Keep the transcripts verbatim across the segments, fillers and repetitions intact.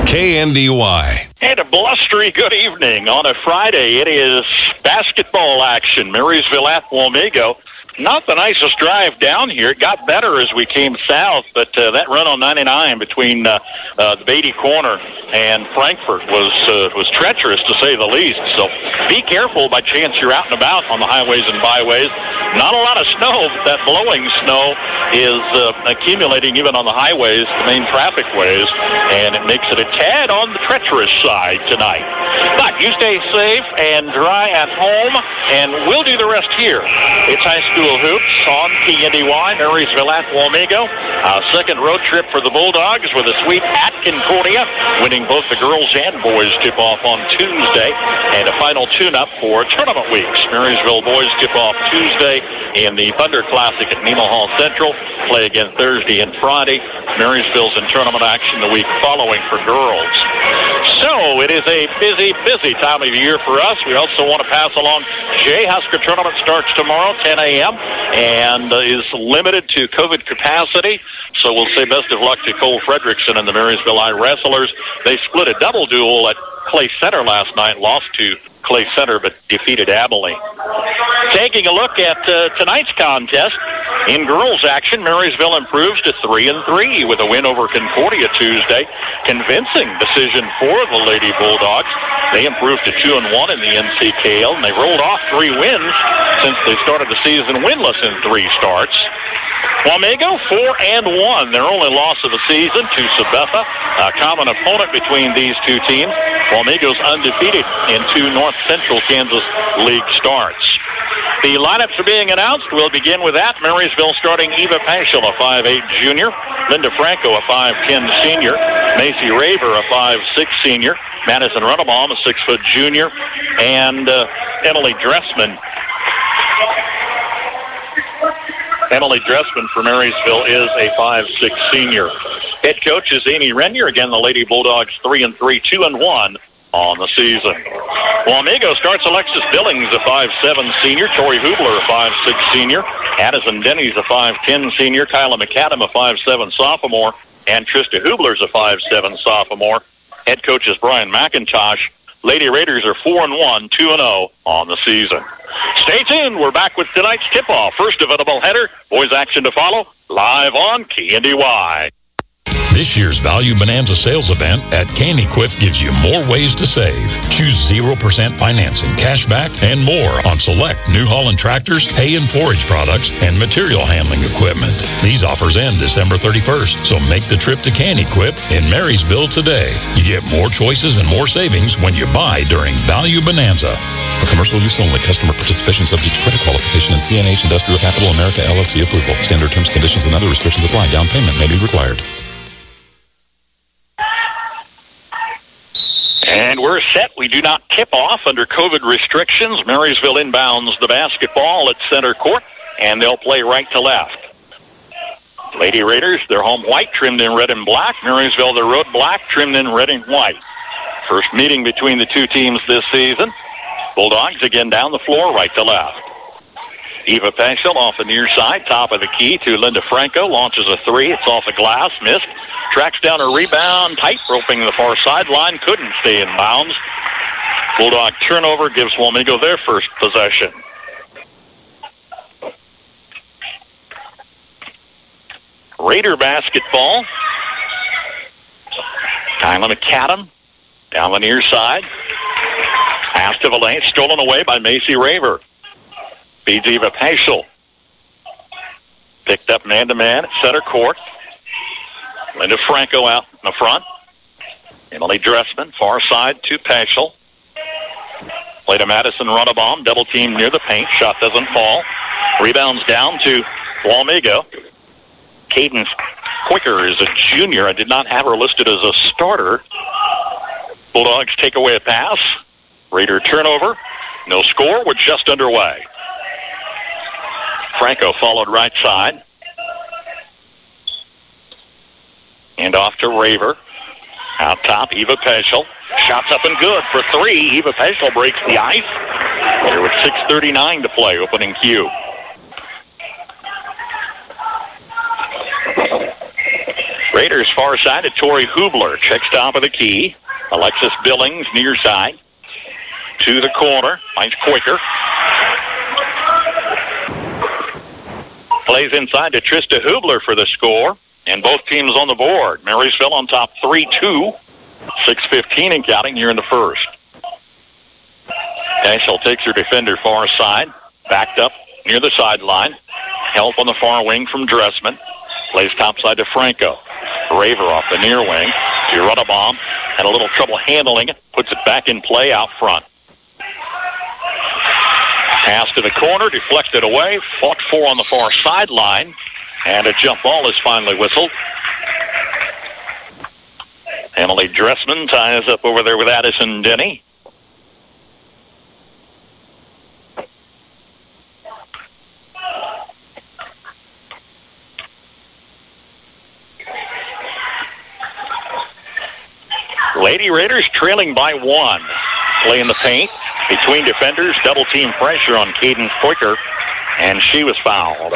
K N D Y. And a blustery good evening on a Friday. It is basketball action. Marysville at Wamego. Not the nicest drive down here. It got better as we came south, but uh, that run on ninety-nine between uh, uh, the Beatty corner and Frankfort was uh, was treacherous, to say the least. So be careful by chance you're out and about on the highways and byways. Not a lot of snow, but that blowing snow is uh, accumulating even on the highways, the main traffic ways, and it makes it a tad on the treacherous side tonight. But you stay safe and dry at home, and we'll do the rest here. It's high school hoops on K N D Y, Marysville at Wamego. A second road trip for the Bulldogs with a sweep at Concordia, winning both the girls and boys tip-off on Tuesday, and a final tune-up for tournament weeks. Marysville boys tip-off Tuesday in the Thunder Classic at Nemo Hall Central. Play again Thursday and Friday. Marysville's in tournament action the week following for girls. So it is a busy, busy time of year for us. We also want to pass along Jay Husker tournament starts tomorrow, ten a.m., and uh, is limited to COVID capacity. So we'll say best of luck to Cole Fredrickson and the Marysville I Wrestlers. They split a double duel at Clay Center last night, lost to Clay Center, but defeated Abilene. Taking a look at uh, tonight's contest, in girls action, Marysville improves to three and three with a win over Concordia Tuesday. Convincing decision for the Lady Bulldogs. They improved to two and one in the N C K L, and they rolled off three wins since they started the season winless in three starts. Wamego, four and one, their only loss of the season to Sabetha, a common opponent between these two teams. Wamego's undefeated in two North Central Kansas League starts. The lineups are being announced. We'll begin with that. Marysville starting Eva Paschal, a five eight junior. Linda Franco, a five ten senior. Macy Raver, a five six senior. Madison Runnebaum, a six foot junior. And uh, Emily Dressman. Emily Dressman for Marysville is a five six senior. Head coach is Amy Renier. Again, the Lady Bulldogs three and three, two and one on the season. Wamego starts Alexis Billings, a five seven senior. Tori Hubler, a five six senior. Addison Denny's a five ten senior. Kyla McAdam, a five seven sophomore. And Trista Hubler's a five seven sophomore. Head coach is Brian McIntosh. Lady Raiders are four and one, two and oh on the season. Stay tuned. We're back with tonight's tip-off. First available header. Boys action to follow. Live on K N D Y. This year's Value Bonanza sales event at Can-Equip gives you more ways to save. Choose zero percent financing, cash back, and more on select New Holland tractors, hay and forage products, and material handling equipment. These offers end December thirty-first, so make the trip to Can-Equip in Marysville today. You get more choices and more savings when you buy during Value Bonanza. For commercial use only, customer participation subject to credit qualification and C N H Industrial Capital America L L C approval. Standard terms, conditions, and other restrictions apply. Down payment may be required. And we're set. We do not tip off under COVID restrictions. Marysville inbounds the basketball at center court, and they'll play right to left. Lady Raiders, their home white, trimmed in red and black. Marysville, their road black, trimmed in red and white. First meeting between the two teams this season. Bulldogs again down the floor, right to left. Eva Paschal off the near side, top of the key to Linda Franco. Launches a three. It's off the glass. Missed. Tracks down a rebound. Tight roping the far sideline. Couldn't stay in bounds. Bulldog turnover gives Wamego their first possession. Raider basketball. Kyla McAdam down the near side. Pass to Valance, stolen away by Macy Raver. Feeds Eva Paschal. Picked up man-to-man at center court. Linda Franco out in the front. Emily Dressman, far side to Paschal. Play to Madison Runnebaum, double team near the paint. Shot doesn't fall. Rebounds down to Wamego. Cadence Quicker is a junior. I did not have her listed as a starter. Bulldogs take away a pass. Raider turnover. No score. We're just underway. Franco followed right side. And off to Raver. Out top, Eva Paschal. Shots up and good for three. Eva Paschal breaks the ice. There with six thirty-nine to play, opening cue. Raiders far side to Tori Hubler. Checks top of the key. Alexis Billings near side. To the corner. Finds Quicker. Plays inside to Trista Hubler for the score. And both teams on the board. Marysville on top three two. six fifteen and counting here in the first. Cashel takes her defender far side. Backed up near the sideline. Help on the far wing from Dressman. Plays topside to Franco. Raver off the near wing. She run a bomb. Had a little trouble handling it. Puts it back in play out front. Pass to the corner. Deflected away. Fought for on the far sideline. And a jump ball is finally whistled. Emily Dressman ties up over there with Addison Denny. Lady Raiders trailing by one. Play in the paint. Between defenders, double team pressure on Caden Quicker, and she was fouled.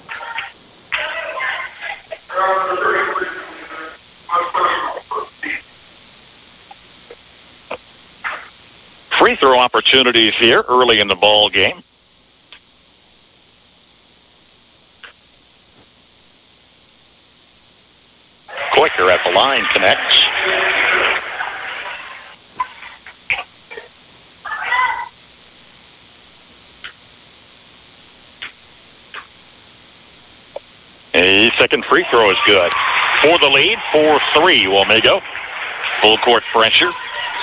Free throw opportunities here early in the ball game. Quicker at the line connects. A second free throw is good. For the lead, four three, Wamego. Full court pressure.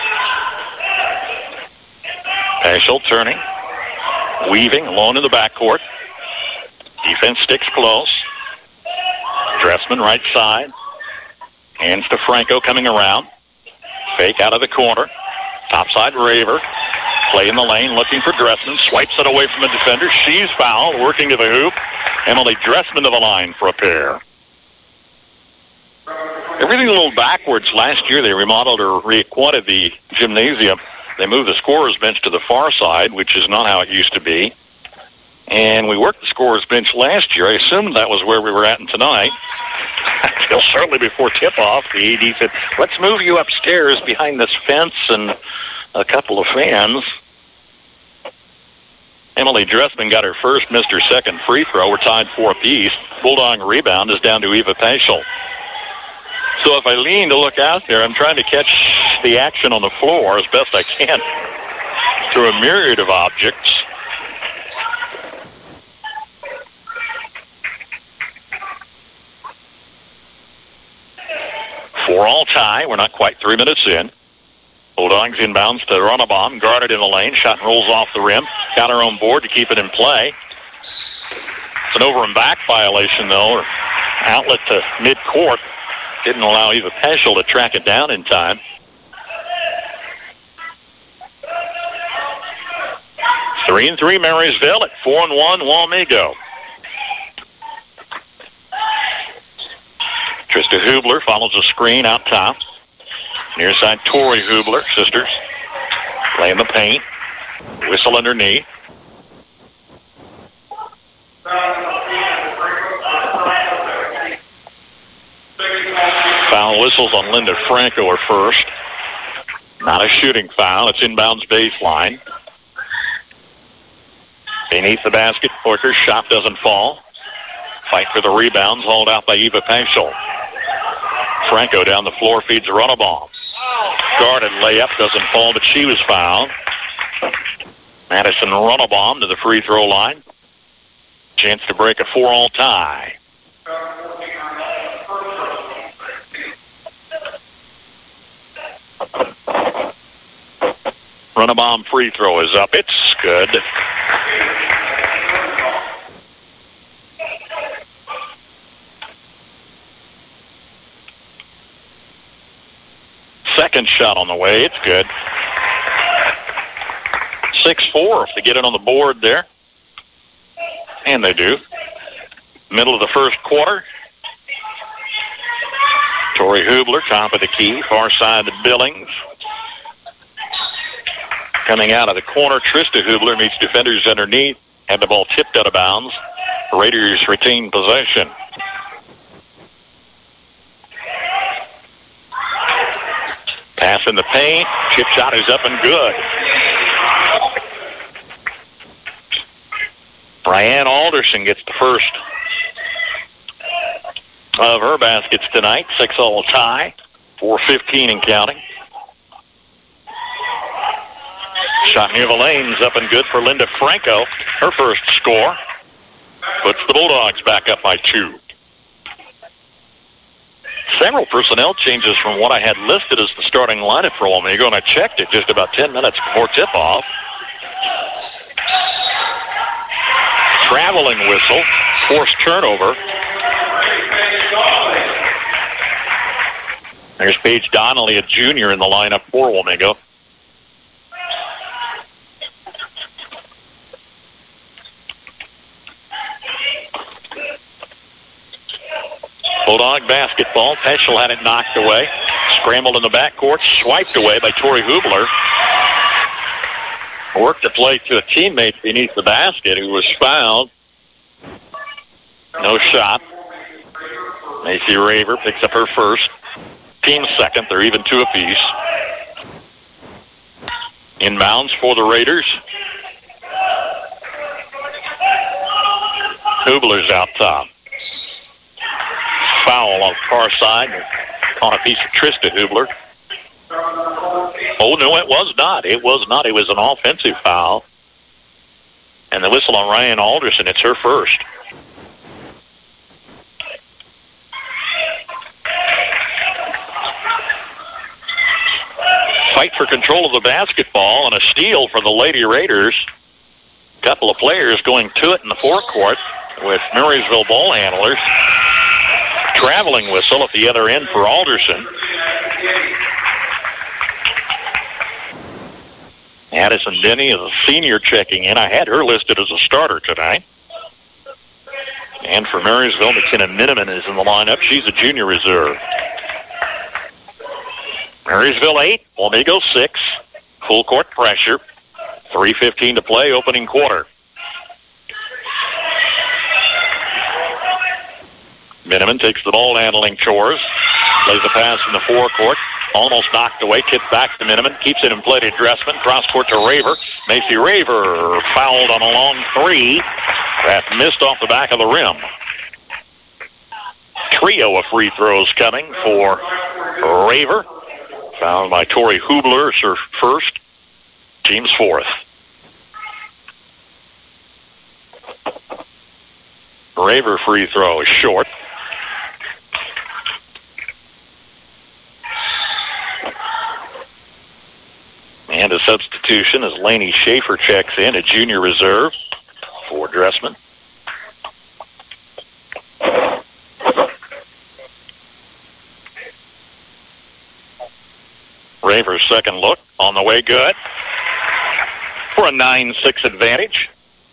Paschal turning. Weaving alone in the backcourt. Defense sticks close. Dressman right side. Hands to Franco coming around. Fake out of the corner. Topside Raver. Play in the lane looking for Dressman. Swipes it away from the defender. She's fouled. Working to the hoop. Emily Dressman to the line for a pair. Everything a little backwards. Last year they remodeled or reacquainted the gymnasium. They moved the scorer's bench to the far side, which is not how it used to be. And we worked the scorer's bench last year. I assumed that was where we were at tonight. Until shortly before tip-off, the A D said, let's move you upstairs behind this fence and a couple of fans. Emily Dressman got her first, missed her second free throw. We're tied four apiece. Bulldog rebound is down to Eva Paschal. So if I lean to look out there, I'm trying to catch the action on the floor as best I can through a myriad of objects. Four all tie. We're not quite three minutes in. Bulldogs inbounds to run a bomb, guarded in the lane. Shot rolls off the rim. Got her own board to keep it in play. It's an over and back violation, though, or outlet to mid-court. Didn't allow Eva Paschal to track it down in time. Three and three Marysville at four and one Wamego. Trista Hubler follows the screen out top. Near side Tori Hubler, sisters. Play in the paint. Whistle underneath. Foul whistles on Linda Franco are first. Not a shooting foul. It's inbounds baseline. Beneath the basket, Porter's shot doesn't fall. Fight for the rebounds, hauled out by Eva Paschal. Franco down the floor feeds a run a bomb. Guarded layup doesn't fall, but she was fouled. Madison run a bomb to the free throw line. Chance to break a four all tie. Run a bomb free throw is up. It's good. Second shot on the way. It's good. six four if they get it on the board there. And they do. Middle of the first quarter. Tori Hubler, top of the key. Far side to Billings. Coming out of the corner, Trista Hubler meets defenders underneath. Had the ball tipped out of bounds. Raiders retain possession. Pass in the paint. Chip shot is up and good. Ryan Alderson gets the first of her baskets tonight. six all tie. four fifteen and counting. Shot near the lanes, up and good for Linda Franco. Her first score. Puts the Bulldogs back up by two. Several personnel changes from what I had listed as the starting lineup for Wamego, and I checked it just about ten minutes before tip-off. Traveling whistle, forced turnover. There's Paige Donnelly, a junior, in the lineup for Wamego. Bulldog basketball. Peschel had it knocked away. Scrambled in the backcourt. Swiped away by Tori Hubler. Worked the play to a teammate beneath the basket who was fouled. No shot. Macy Raver picks up her first. Team second. They're even two apiece. Inbounds for the Raiders. Hubler's out top. Foul on the far side on a piece of Trista Hubler. Oh, no, it was not. It was not. It was an offensive foul. And the whistle on Ryan Alderson. It's her first. Fight for control of the basketball and a steal for the Lady Raiders. A couple of players going to it in the forecourt with Murraysville ball handlers. Traveling whistle at the other end for Alderson. Addison Denny is a senior checking in. I had her listed as a starter tonight. And for Marysville, McKinnon Miniman is in the lineup. She's a junior reserve. Marysville eight, Wamego six. Full court pressure. three fifteen to play, opening quarter. Miniman takes the ball handling chores. Plays a pass in the forecourt. Almost knocked away. Tipped back to Miniman. Keeps it in play to Dressman. Cross court to Raver. Macy Raver fouled on a long three. That missed off the back of the rim. Trio of free throws coming for Raver. Fouled by Tori Hubler. It's her first. Team's fourth. Raver free throw is short. And a substitution as Lainey Schaefer checks in, a junior reserve for Dressman. Raver's second look on the way, good for a nine six advantage.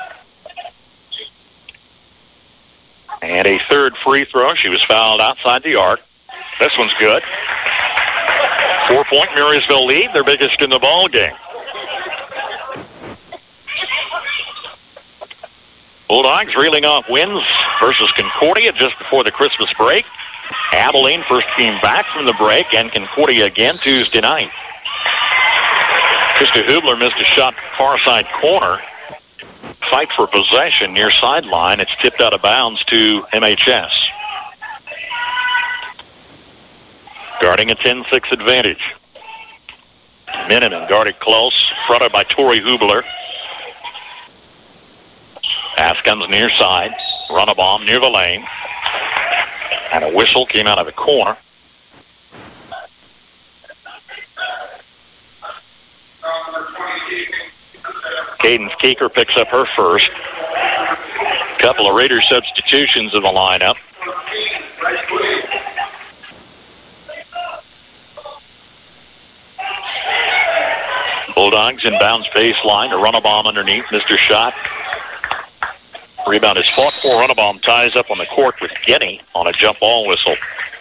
And a third free throw. She was fouled outside the arc. This one's good. Four-point Murraysville lead, their biggest in the ball game. Bulldogs reeling off wins versus Concordia just before the Christmas break. Abilene first came back from the break, and Concordia again Tuesday night. Krista Hubler missed a shot far side corner. Fight for possession near sideline. It's tipped out of bounds to M H S. Guarding a ten six advantage. Miniman guarded close, fronted by Tori Hubler. Pass comes near side. Run a bomb near the lane. And a whistle came out of the corner. Cadence Keeker picks up her first. Couple of Raiders substitutions in the lineup. Bulldogs inbounds baseline to run a bomb underneath. Mister Shot. Rebound is fought for. Run a bomb ties up on the court with Guinea on a jump ball whistle.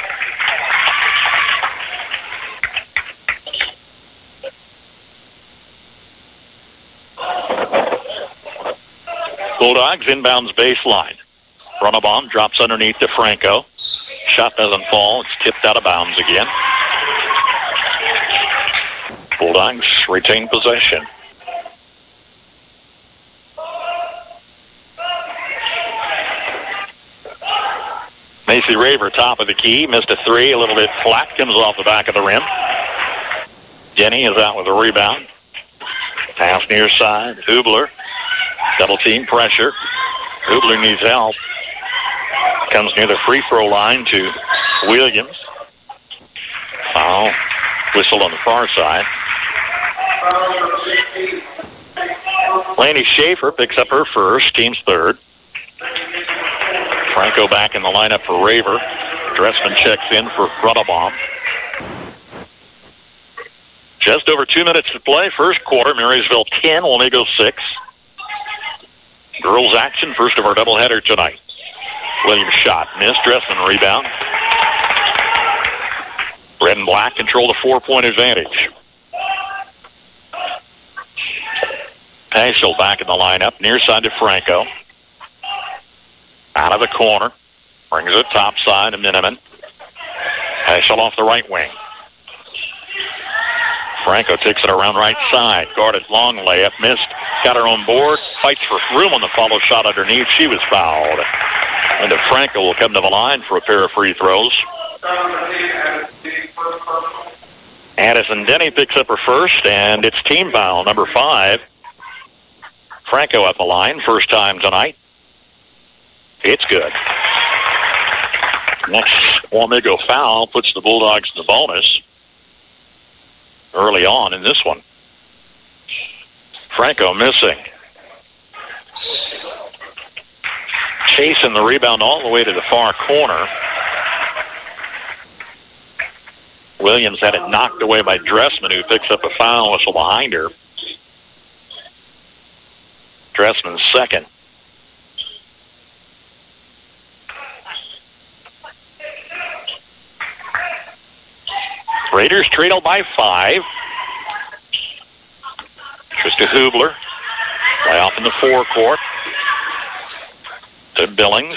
Bulldogs inbounds baseline. Run a bomb drops underneath to Franco. Shot doesn't fall. It's tipped out of bounds again. Bulldogs retain possession. Macy Raver, top of the key, missed a three, a little bit flat, comes off the back of the rim. Denny is out with a rebound. Pass near side, Hubler, double team pressure. Hubler needs help. Comes near the free throw line to Williams. Foul whistle on the far side. Laney Schaefer picks up her first, team's third. Franco back in the lineup for Raver. Dressman checks in for Ruttabaum. Just over two minutes to play. First quarter, Marysville ten, Wamego six. Girls action, first of our doubleheader tonight. Williams shot, missed. Dressman rebound. Red and black control the four-point advantage. Paschal back in the lineup, near side to Franco. Out of the corner. Brings it top side to Miniman. Paschal off the right wing. Franco takes it around right side. Guarded long layup. Missed. Got her on board. Fights for room on the follow shot underneath. She was fouled. And Franco will come to the line for a pair of free throws. Addison Denny picks up her first, and it's team foul number five. Franco at the line, first time tonight. It's good. Next Wamego foul puts the Bulldogs in the bonus early on in this one. Franco missing. Chasing the rebound all the way to the far corner. Williams had it knocked away by Dressman, who picks up a foul whistle behind her. Dressman's second. Raiders trail by five. Trista Hubler. Play off in the forecourt. To Billings.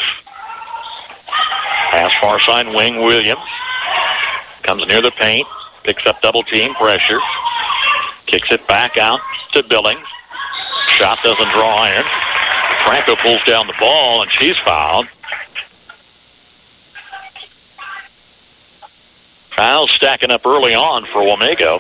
Pass far side wing, Williams. Comes near the paint. Picks up double team pressure. Kicks it back out to Billings. Shot doesn't draw iron. Franco pulls down the ball, and she's fouled. Fouls stacking up early on for Wamego.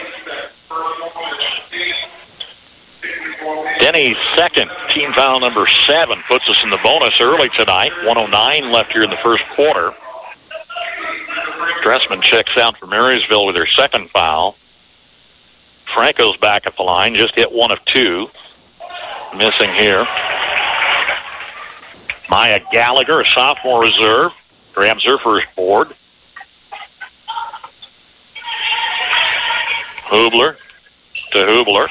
Denny's second, team foul number seven, puts us in the bonus early tonight. one oh nine left here in the first quarter. Dressman checks out for Marysville with her second foul. Franco's back at the line, just hit one of two. Missing here. Maya Gallagher, a sophomore reserve, grabs her first board. Hubler to Hubler.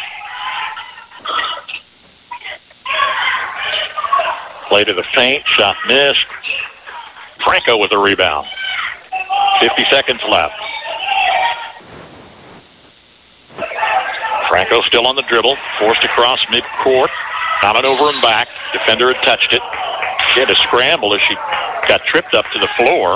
Play to the paint, shot missed. Franco with a rebound. fifty seconds left. Franco still on the dribble, forced across midcourt. Got it over and back. Defender had touched it. She had to scramble as she got tripped up to the floor.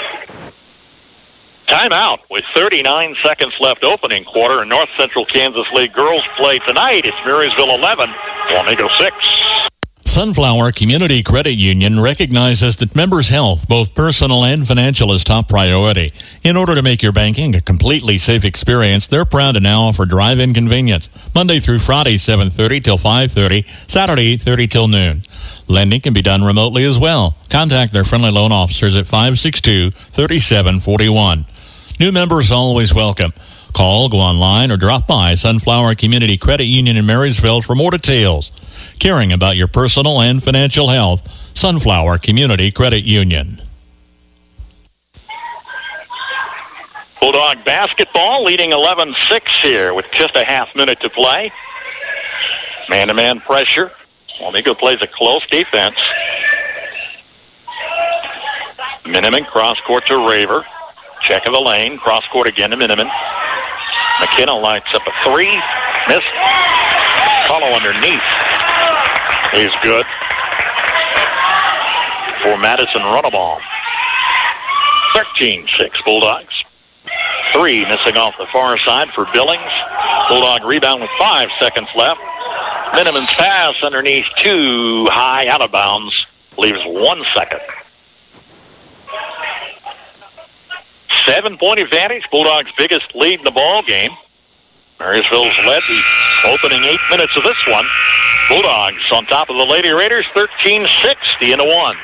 Timeout with thirty-nine seconds left opening quarter in North Central Kansas League girls play tonight. It's Marysville eleven, Wamego six. Sunflower Community Credit Union recognizes that members' health, both personal and financial, is top priority. In order to make your banking a completely safe experience, they're proud to now offer drive-in convenience, Monday through Friday, seven thirty till five thirty, Saturday, eight thirty till noon. Lending can be done remotely as well. Contact their friendly loan officers at five six two, three seven four one. New members always welcome. Call, go online, or drop by Sunflower Community Credit Union in Marysville for more details. Caring about your personal and financial health, Sunflower Community Credit Union. Bulldog basketball leading eleven six here with just a half minute to play. Man-to-man pressure. Wamego plays a close defense. Miniman cross-court to Raver. Check of the lane. Cross-court again to Miniman. McKenna lights up a three. Missed. Follow underneath. Is good for Madison Ruttabaum. thirteen six Bulldogs. Three missing off the far side for Billings. Bulldog rebound with five seconds left. Miniman's pass underneath too high, out of bounds. Leaves one second. Seven-point advantage. Bulldogs' biggest lead in the ball game. Marysville's led the opening eight minutes of this one. Bulldogs on top of the Lady Raiders, thirteen sixty and a one.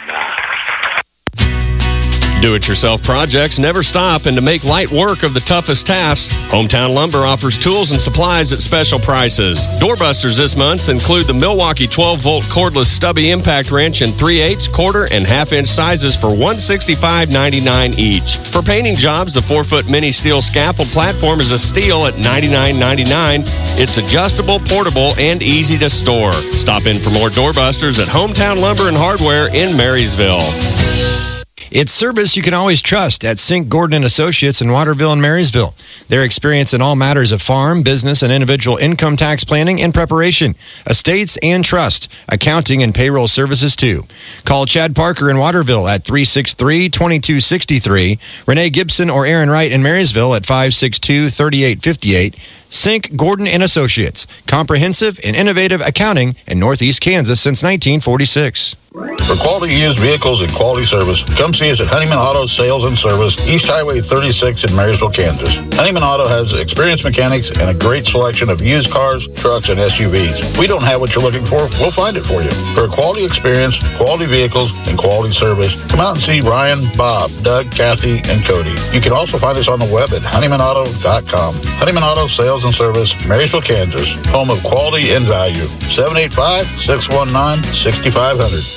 Do-it-yourself projects never stop, and to make light work of the toughest tasks, Hometown Lumber offers tools and supplies at special prices. Doorbusters this month include the Milwaukee twelve-volt cordless stubby impact wrench in three eighths, quarter, and half-inch sizes for one hundred sixty-five ninety-nine each. For painting jobs, the four-foot mini steel scaffold platform is a steal at ninety-nine ninety-nine. It's adjustable, portable, and easy to store. Stop in for more Doorbusters at Hometown Lumber and Hardware in Marysville. It's service you can always trust at Sink Gordon and Associates in Waterville and Marysville. Their experience in all matters of farm, business, and individual income tax planning and preparation, estates and trust, accounting and payroll services too. Call Chad Parker in Waterville at three six three, two two six three, Renee Gibson or Aaron Wright in Marysville at five six two, three eight five eight. Sink Gordon and Associates, comprehensive and innovative accounting in Northeast Kansas since nineteen forty-six. For quality used vehicles and quality service, come see us at Honeyman Auto Sales and Service, East Highway thirty-six in Marysville, Kansas. Honeyman Auto has experienced mechanics and a great selection of used cars, trucks, and S U Vs. We don't have what you're looking for, we'll find it for you. For a quality experience, quality vehicles, and quality service, come out and see Ryan, Bob, Doug, Kathy, and Cody. You can also find us on the web at honeyman auto dot com. Honeyman Auto Sales and Service, Marysville, Kansas, home of quality and value. seven eight five, six one nine, six five zero zero.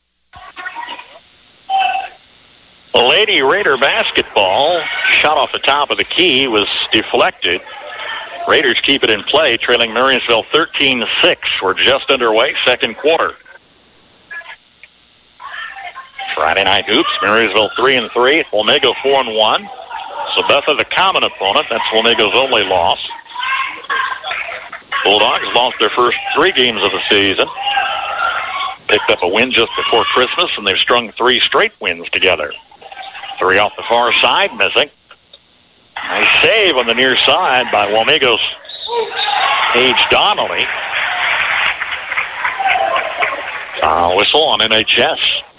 Lady Raider basketball shot off the top of the key was deflected. Raiders keep it in play, trailing Marysville thirteen six. We're just underway, second quarter. Friday night hoops, Marysville three and three, Wamego four and one. Sabetha the common opponent. That's Wamego's only loss. Bulldogs lost their first three games of the season. Picked up a win just before Christmas, and they've strung three straight wins together. Three off the far side, missing. Nice save on the near side by Wamego's Paige Donnelly. Uh, whistle on N H S.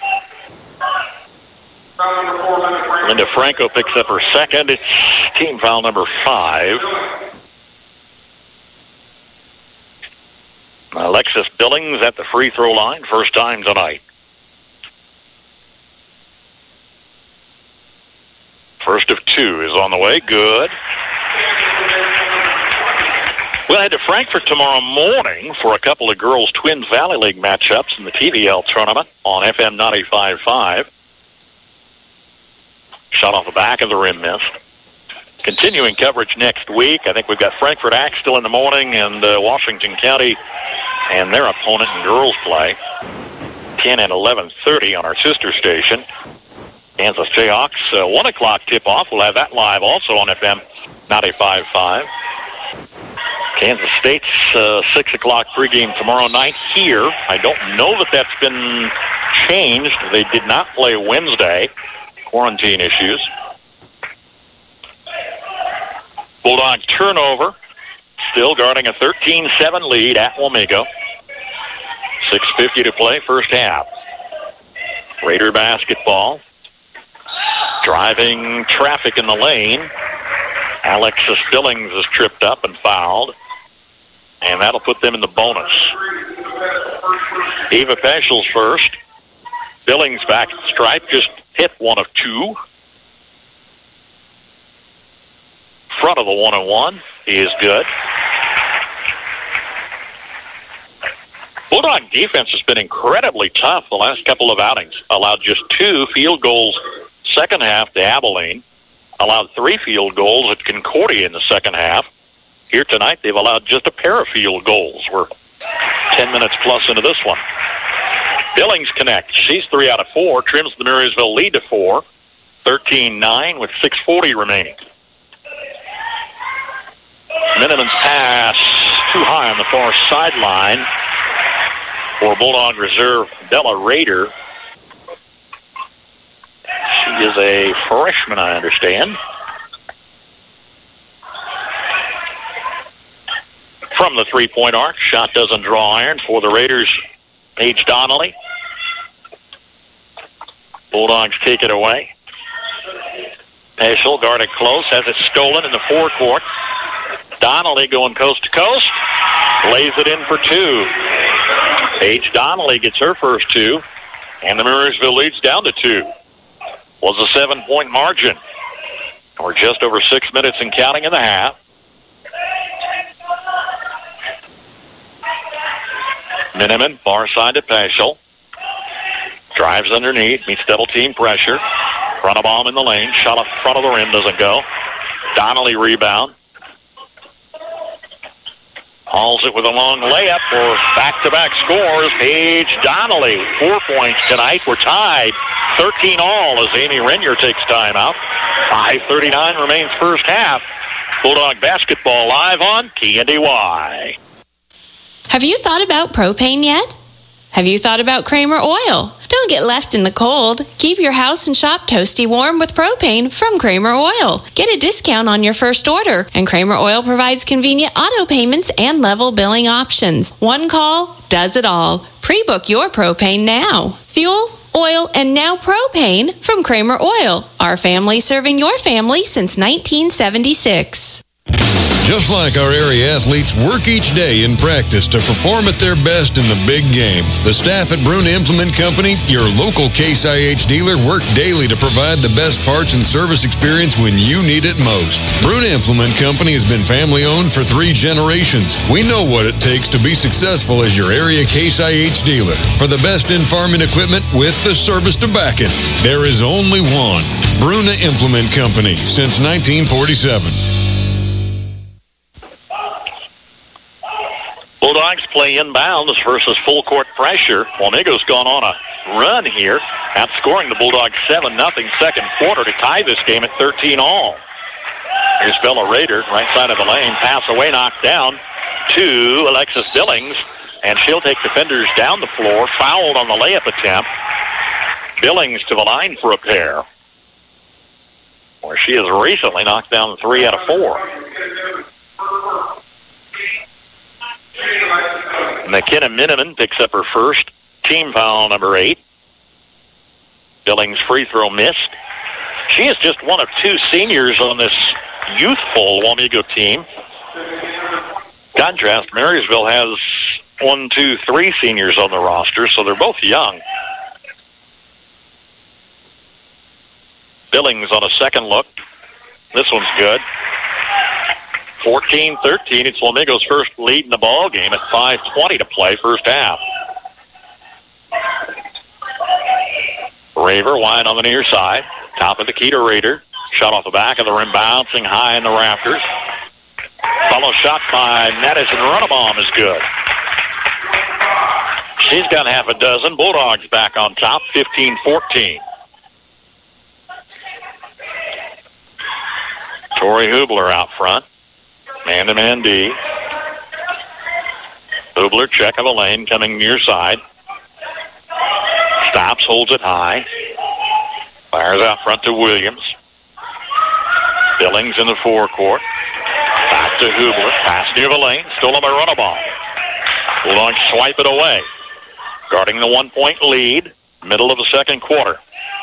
Linda Franco picks up her second. It's team foul number five. Alexis Billings at the free throw line, first time tonight. First of two is on the way. Good. We'll head to Frankfort tomorrow morning for a couple of girls' Twins Valley League matchups in the T V L tournament on F M ninety-five point five. Shot off the back of the rim, missed. Continuing coverage next week. I think we've got Frankfort Axtell in the morning and uh, Washington County and their opponent in girls play. ten and eleven thirty on our sister station. Kansas Jayhawks, uh, one o'clock tip-off. We'll have that live also on F M ninety-five point five. Kansas State's uh, six o'clock pregame tomorrow night here. I don't know that that's been changed. They did not play Wednesday. Quarantine issues. Bulldog turnover. Still guarding a thirteen seven lead at Wamego. six fifty to play, first half. Raider basketball. Driving traffic in the lane. Alexis Billings is tripped up and fouled. And that'll put them in the bonus. Eva Peschel's first. Billings back at the stripe, just hit one of two. Front of the one and one is good. Bulldog defense has been incredibly tough the last couple of outings. Allowed just two field goals second half to Abilene. Allowed three field goals at Concordia in the second half. Here tonight, they've allowed just a pair of field goals. We're ten minutes plus into this one. Billings connects. She's three out of four. Trims the Marysville lead to four. thirteen nine with six forty remaining. Miniman's pass too high on the far sideline for Bulldog reserve Bella Rader. She is a freshman, I understand. from the three-point arc. Shot doesn't draw iron for the Raiders. Paige Donnelly. Bulldogs take it away. Peschel guarded close, has it stolen in the forecourt. Donnelly going coast to coast, lays it in for two. Paige Donnelly gets her first two, and the Marysville leads down to two. Was a seven-point margin. We're just over six minutes and counting in the half. Miniman, far side to Peschel. Drives underneath, meets double team pressure. Front of bomb in the lane. Shot up front of the rim, doesn't go. Donnelly rebound. Hauls it with a long layup for back-to-back scores. Paige Donnelly, four points tonight. We're tied thirteen all as Amy Renier takes timeout. five thirty-nine remains first half. Bulldog basketball live on K N D Y. Have you thought about propane yet? Have you thought about Kramer Oil? Don't get left in the cold. Keep your house and shop toasty warm with propane from Kramer Oil. Get a discount on your first order, and Kramer Oil provides convenient auto payments and level billing options. One call does it all. Pre-book your propane now. Fuel, oil, and now propane from Kramer Oil. Our family serving your family since nineteen seventy-six. Just like our area athletes work each day in practice to perform at their best in the big game, the staff at Bruna Implement Company, your local Case I H dealer, work daily to provide the best parts and service experience when you need it most. Bruna Implement Company has been family-owned for three generations. We know what it takes to be successful as your area Case I H dealer. For the best in farming equipment with the service to back it, there is only one. Bruna Implement Company, since nineteen forty-seven. Bulldogs play inbounds versus full court pressure. Walnego's gone on a run here, outscoring the Bulldogs seven nothing second quarter to tie this game at thirteen all. Here's Bella Rader, right side of the lane. Pass away, knocked down to Alexis Billings, and she'll take defenders down the floor. Fouled on the layup attempt. Billings to the line for a pair, where she has recently knocked down three out of four. McKenna Miniman picks up her first, team foul number eight. Billings free throw missed. She is just one of two seniors on this youthful Wamego team. Contrast, Marysville has one, two, three seniors on the roster, so they're both young. Billings on a second look. This one's good. fourteen thirteen, it's Wamego's first lead in the ball game at five twenty to play first half. Raver wide on the near side. Top of the key to Raider. Shot off the back of the rim, bouncing high in the rafters. Follow shot by Madison Runabaum is good. She's got half a dozen. Bulldogs back on top, fifteen fourteen. Tori Hubler out front. Man-to-man D. Hubler, check of the lane, coming near side. Stops, holds it high. Fires out front to Williams. Billings in the forecourt. Back to Hubler. Pass near the lane. Stolen by Runabaum. Bulldogs swipe it away. Guarding the one-point lead. Middle of the second quarter.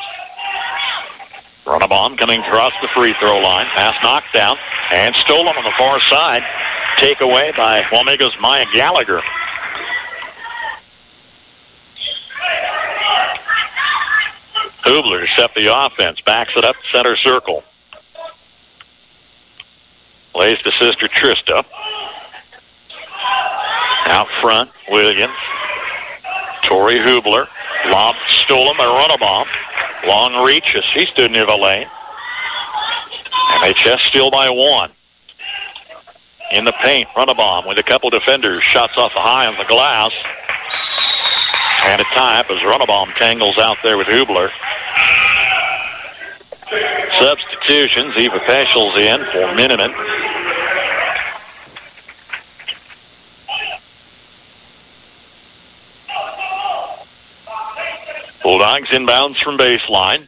Runabaum coming across the free throw line. Pass knocked down and stolen on the far side. Takeaway by Wamego's Maya Gallagher. Hubler to set the offense. Backs it up center circle. Lays to sister Trista. Out front, Williams. Tori Hubler. Lob stolen by Runabaum. Long reach as she stood near the lane. And they chest steal by one. In the paint, Runabaum with a couple defenders. Shots off the high on the glass. And a tie-up as Runabaum tangles out there with Hubler. Substitutions. Eva Peschel's in for Miniman. Bulldogs inbounds from baseline.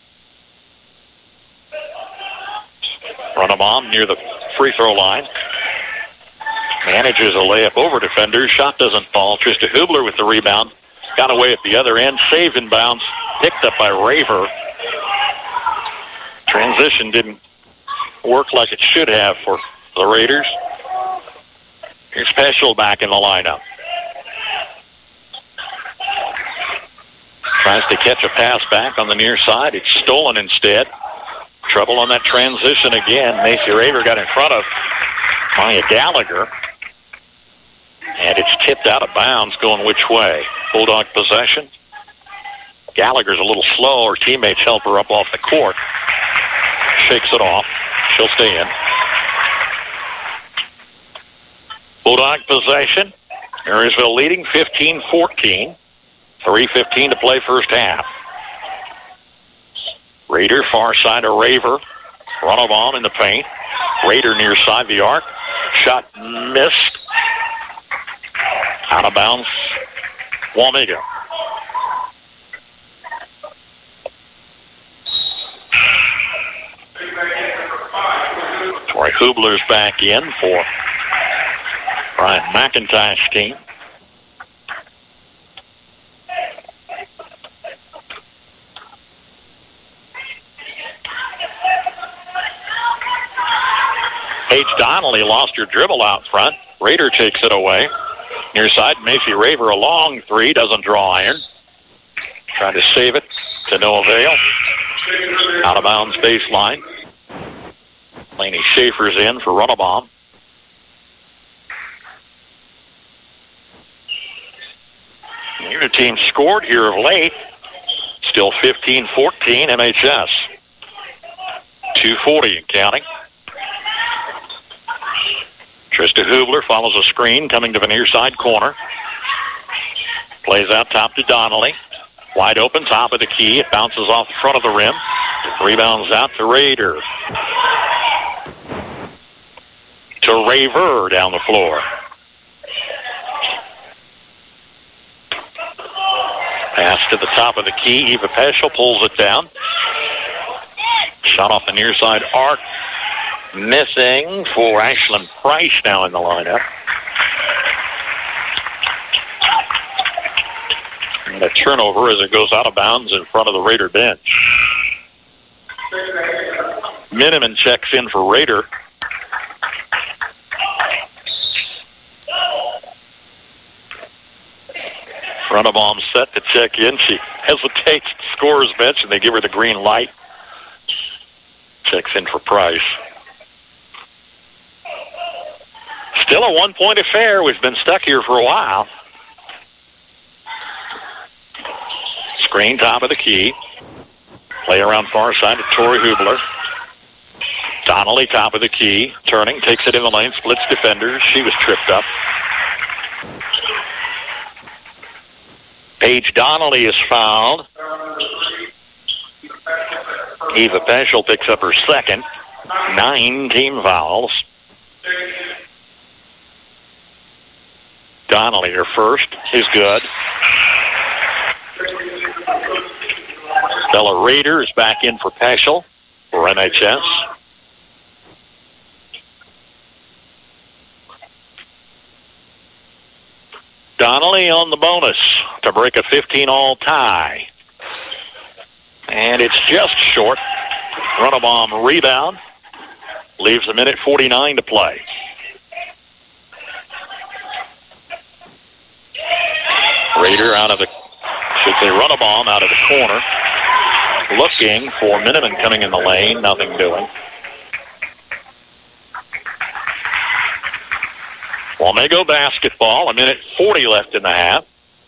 Runabaum near the free throw line. Manages a layup over defenders. Shot doesn't fall. Trista Hubler with the rebound. Got away at the other end. Saved in bounds. Picked up by Raver. Transition didn't work like it should have for the Raiders. Here's Peschel back in the lineup. Tries to catch a pass back on the near side. It's stolen instead. Trouble on that transition again. Macy Raver got in front of Maya Gallagher. And it's tipped out of bounds going which way? Bulldog possession. Gallagher's a little slow. Her teammates help her up off the court. Shakes it off. She'll stay in. Bulldog possession. Marysville leading fifteen fourteen. three fifteen to play first half. Raider far side of Raver. Runabaum in the paint. Raider near side the arc. Shot missed. Out of bounds. Wamego. Tori Hubler's back in for Brian McIntyre's team. Paige Donnelly lost her dribble out front. Raider takes it away. Near side, Macy Raver, a long three, doesn't draw iron. Trying to save it to no avail. Out of bounds baseline. Lainey Schaefer's in for Runabaum. Neither team scored here of late. Still fifteen fourteen M H S. two forty and counting. Trista Hubler follows a screen coming to the near side corner. Plays out top to Donnelly. Wide open, top of the key. It bounces off the front of the rim. Rebounds out to Raider. To Raver down the floor. Pass to the top of the key. Eva Peschel pulls it down. Shot off the near side arc. Missing for Ashlyn Price now in the lineup. And a turnover as it goes out of bounds in front of the Raider bench. Miniman checks in for Raider. Runabaum set to check in. She hesitates at the scorer's bench, and they give her the green light. Checks in for Price. Still a one-point affair. We've been stuck here for a while. Screen top of the key. Play around far side to Tori Hubler. Donnelly top of the key. Turning, takes it in the lane, splits defenders. She was tripped up. Paige Donnelly is fouled. Eva Peschel picks up her second. Nine team fouls. Donnelly, her first, is good. Bella Raider is back in for Peschel for M H S. Donnelly on the bonus to break a fifteen-all tie. And it's just short. Runabaum rebound. Leaves a minute forty-nine to play. Raider out of the, should say Runabaum out of the corner. Looking for Miniman coming in the lane. Nothing doing. Wamego basketball. A minute forty left in the half.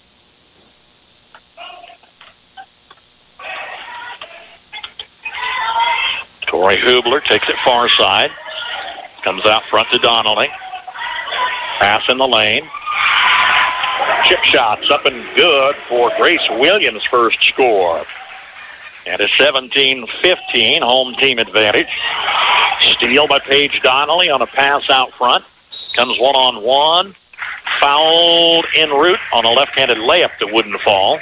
Tori Hubler takes it far side. Comes out front to Donnelly. Pass in the lane. Chip shots up and good for Grace Williams' first score. And a seventeen fifteen home team advantage. Steal by Paige Donnelly on a pass out front. Comes one-on-one. Fouled en route on a left-handed layup that wouldn't fall.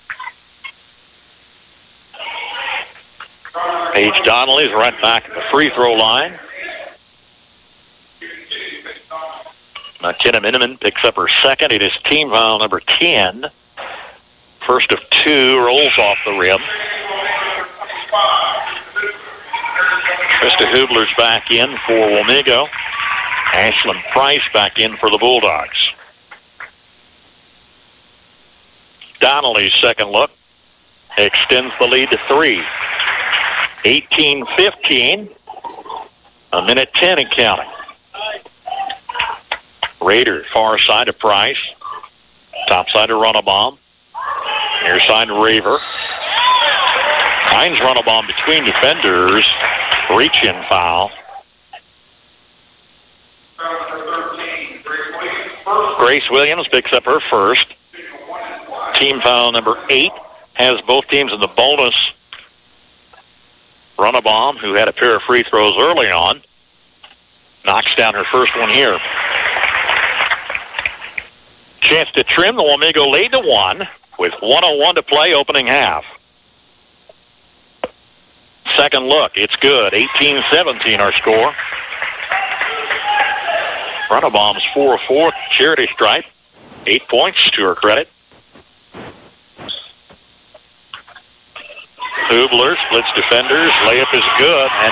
Paige Donnelly is right back at the free throw line. McKenna Miniman picks up her second. It is team foul number ten. First of two rolls off the rim. Krista Hubler's back in for Wamego. Ashlyn Price back in for the Bulldogs. Donnelly's second look extends the lead to three. eighteen fifteen. A minute ten and counting. Raider, far side to Price. Top side to Runnabomb. Near side to Raver. Hines Runnabomb between defenders. Reach-in foul. Grace Williams picks up her first. Team foul number eight. Has both teams in the bonus. Runnabomb, who had a pair of free throws early on, knocks down her first one here. Chance to trim. The Wamego lead to one with one oh one to play opening half. Second look. It's good. eighteen seventeen our score. Runnabomb's four of four charity stripe. Eight points to her credit. Hubler splits defenders. Layup is good. And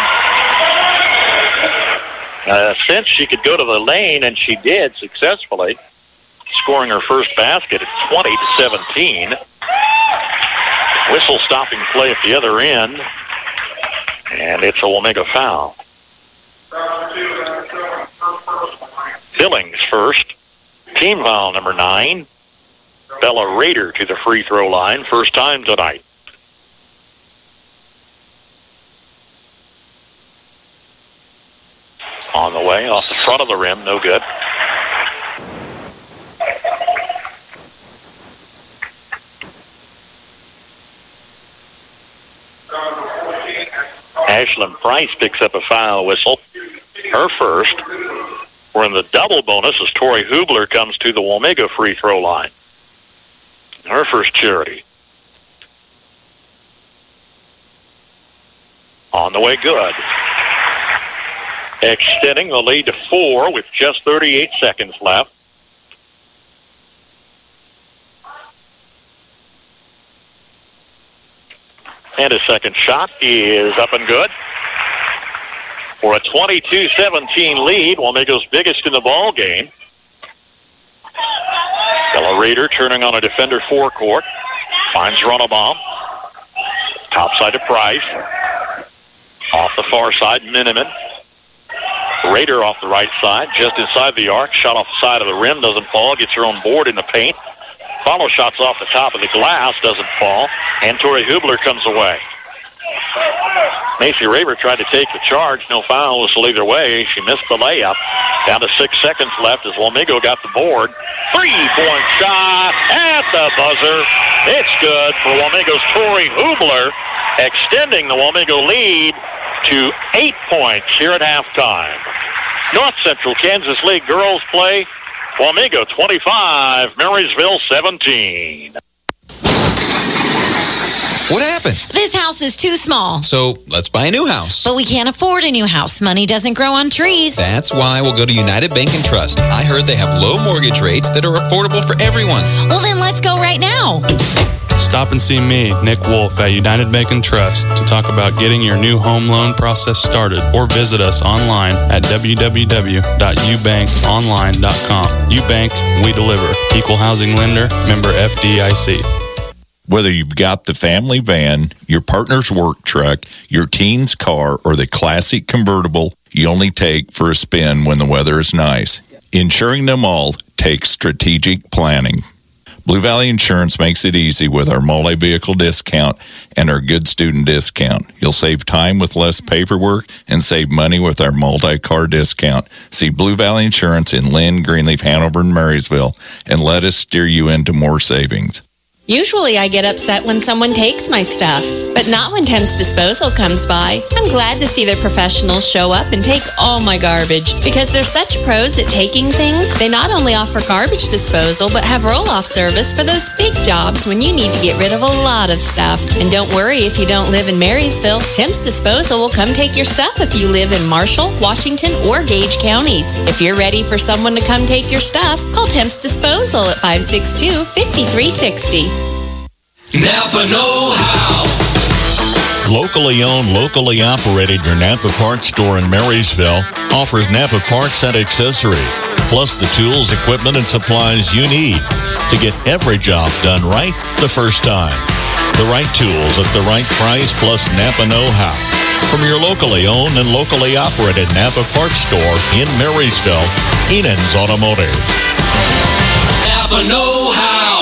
uh, since she could go to the lane, and she did successfully, scoring her first basket at twenty to seventeen. Whistle stopping play at the other end. And it's a Wamego foul. Billings first. Team foul number nine. Bella Rader to the free throw line. First time tonight. On the way, off the front of the rim, no good. Ashlyn Price picks up a foul whistle. Her first. We're in the double bonus as Tori Hubler comes to the Wamego free throw line. Her first charity. On the way, good. Extending the lead to four with just thirty-eight seconds left. And a second shot is up and good. For a twenty-two seventeen lead, Wamego's biggest in the ball game. Bella Rader turning on a defender forecourt. Finds Runnabomb. Top side to Price. Off the far side, Miniman. Rader off the right side, just inside the arc. Shot off the side of the rim, doesn't fall. Gets her own board in the paint. Follow shots off the top of the glass, doesn't fall. And Tori Hubler comes away. Macy Raver tried to take the charge. No foul whistle either way. She missed the layup. Down to six seconds left as Wamego got the board. Three-point shot at the buzzer. It's good for Wamego's Tori Hubler, extending the Wamego lead to eight points here at halftime. North Central Kansas League girls play. Wamego twenty-five, Marysville seventeen. What happened? This house is too small. So let's buy a new house. But we can't afford a new house. Money doesn't grow on trees. That's why we'll go to United Bank and Trust. I heard they have low mortgage rates that are affordable for everyone. Well, then let's go right now. Stop and see me, Nick Wolf, at United Bank and Trust to talk about getting your new home loan process started, or visit us online at w w w dot u bank online dot com. UBank, we deliver. Equal housing lender, member F D I C. Whether you've got the family van, your partner's work truck, your teen's car, or the classic convertible you only take for a spin when the weather is nice, insuring them all takes strategic planning. Blue Valley Insurance makes it easy with our multi-vehicle discount and our good student discount. You'll save time with less paperwork and save money with our multi-car discount. See Blue Valley Insurance in Lynn, Greenleaf, Hanover, and Marysville, and let us steer you into more savings. Usually I get upset when someone takes my stuff, but not when Temps Disposal comes by. I'm glad to see their professionals show up and take all my garbage. Because they're such pros at taking things, they not only offer garbage disposal, but have roll-off service for those big jobs when you need to get rid of a lot of stuff. And don't worry if you don't live in Marysville. Temps Disposal will come take your stuff if you live in Marshall, Washington, or Gage counties. If you're ready for someone to come take your stuff, call Temps Disposal at five six two, five three six zero. Napa know-how. Locally owned, locally operated, your Napa Parts store in Marysville offers Napa Parts and accessories, plus the tools, equipment, and supplies you need to get every job done right the first time. The right tools at the right price, plus Napa know-how. From your locally owned and locally operated Napa Parts store in Marysville, Enan's Automotive. Napa know-how.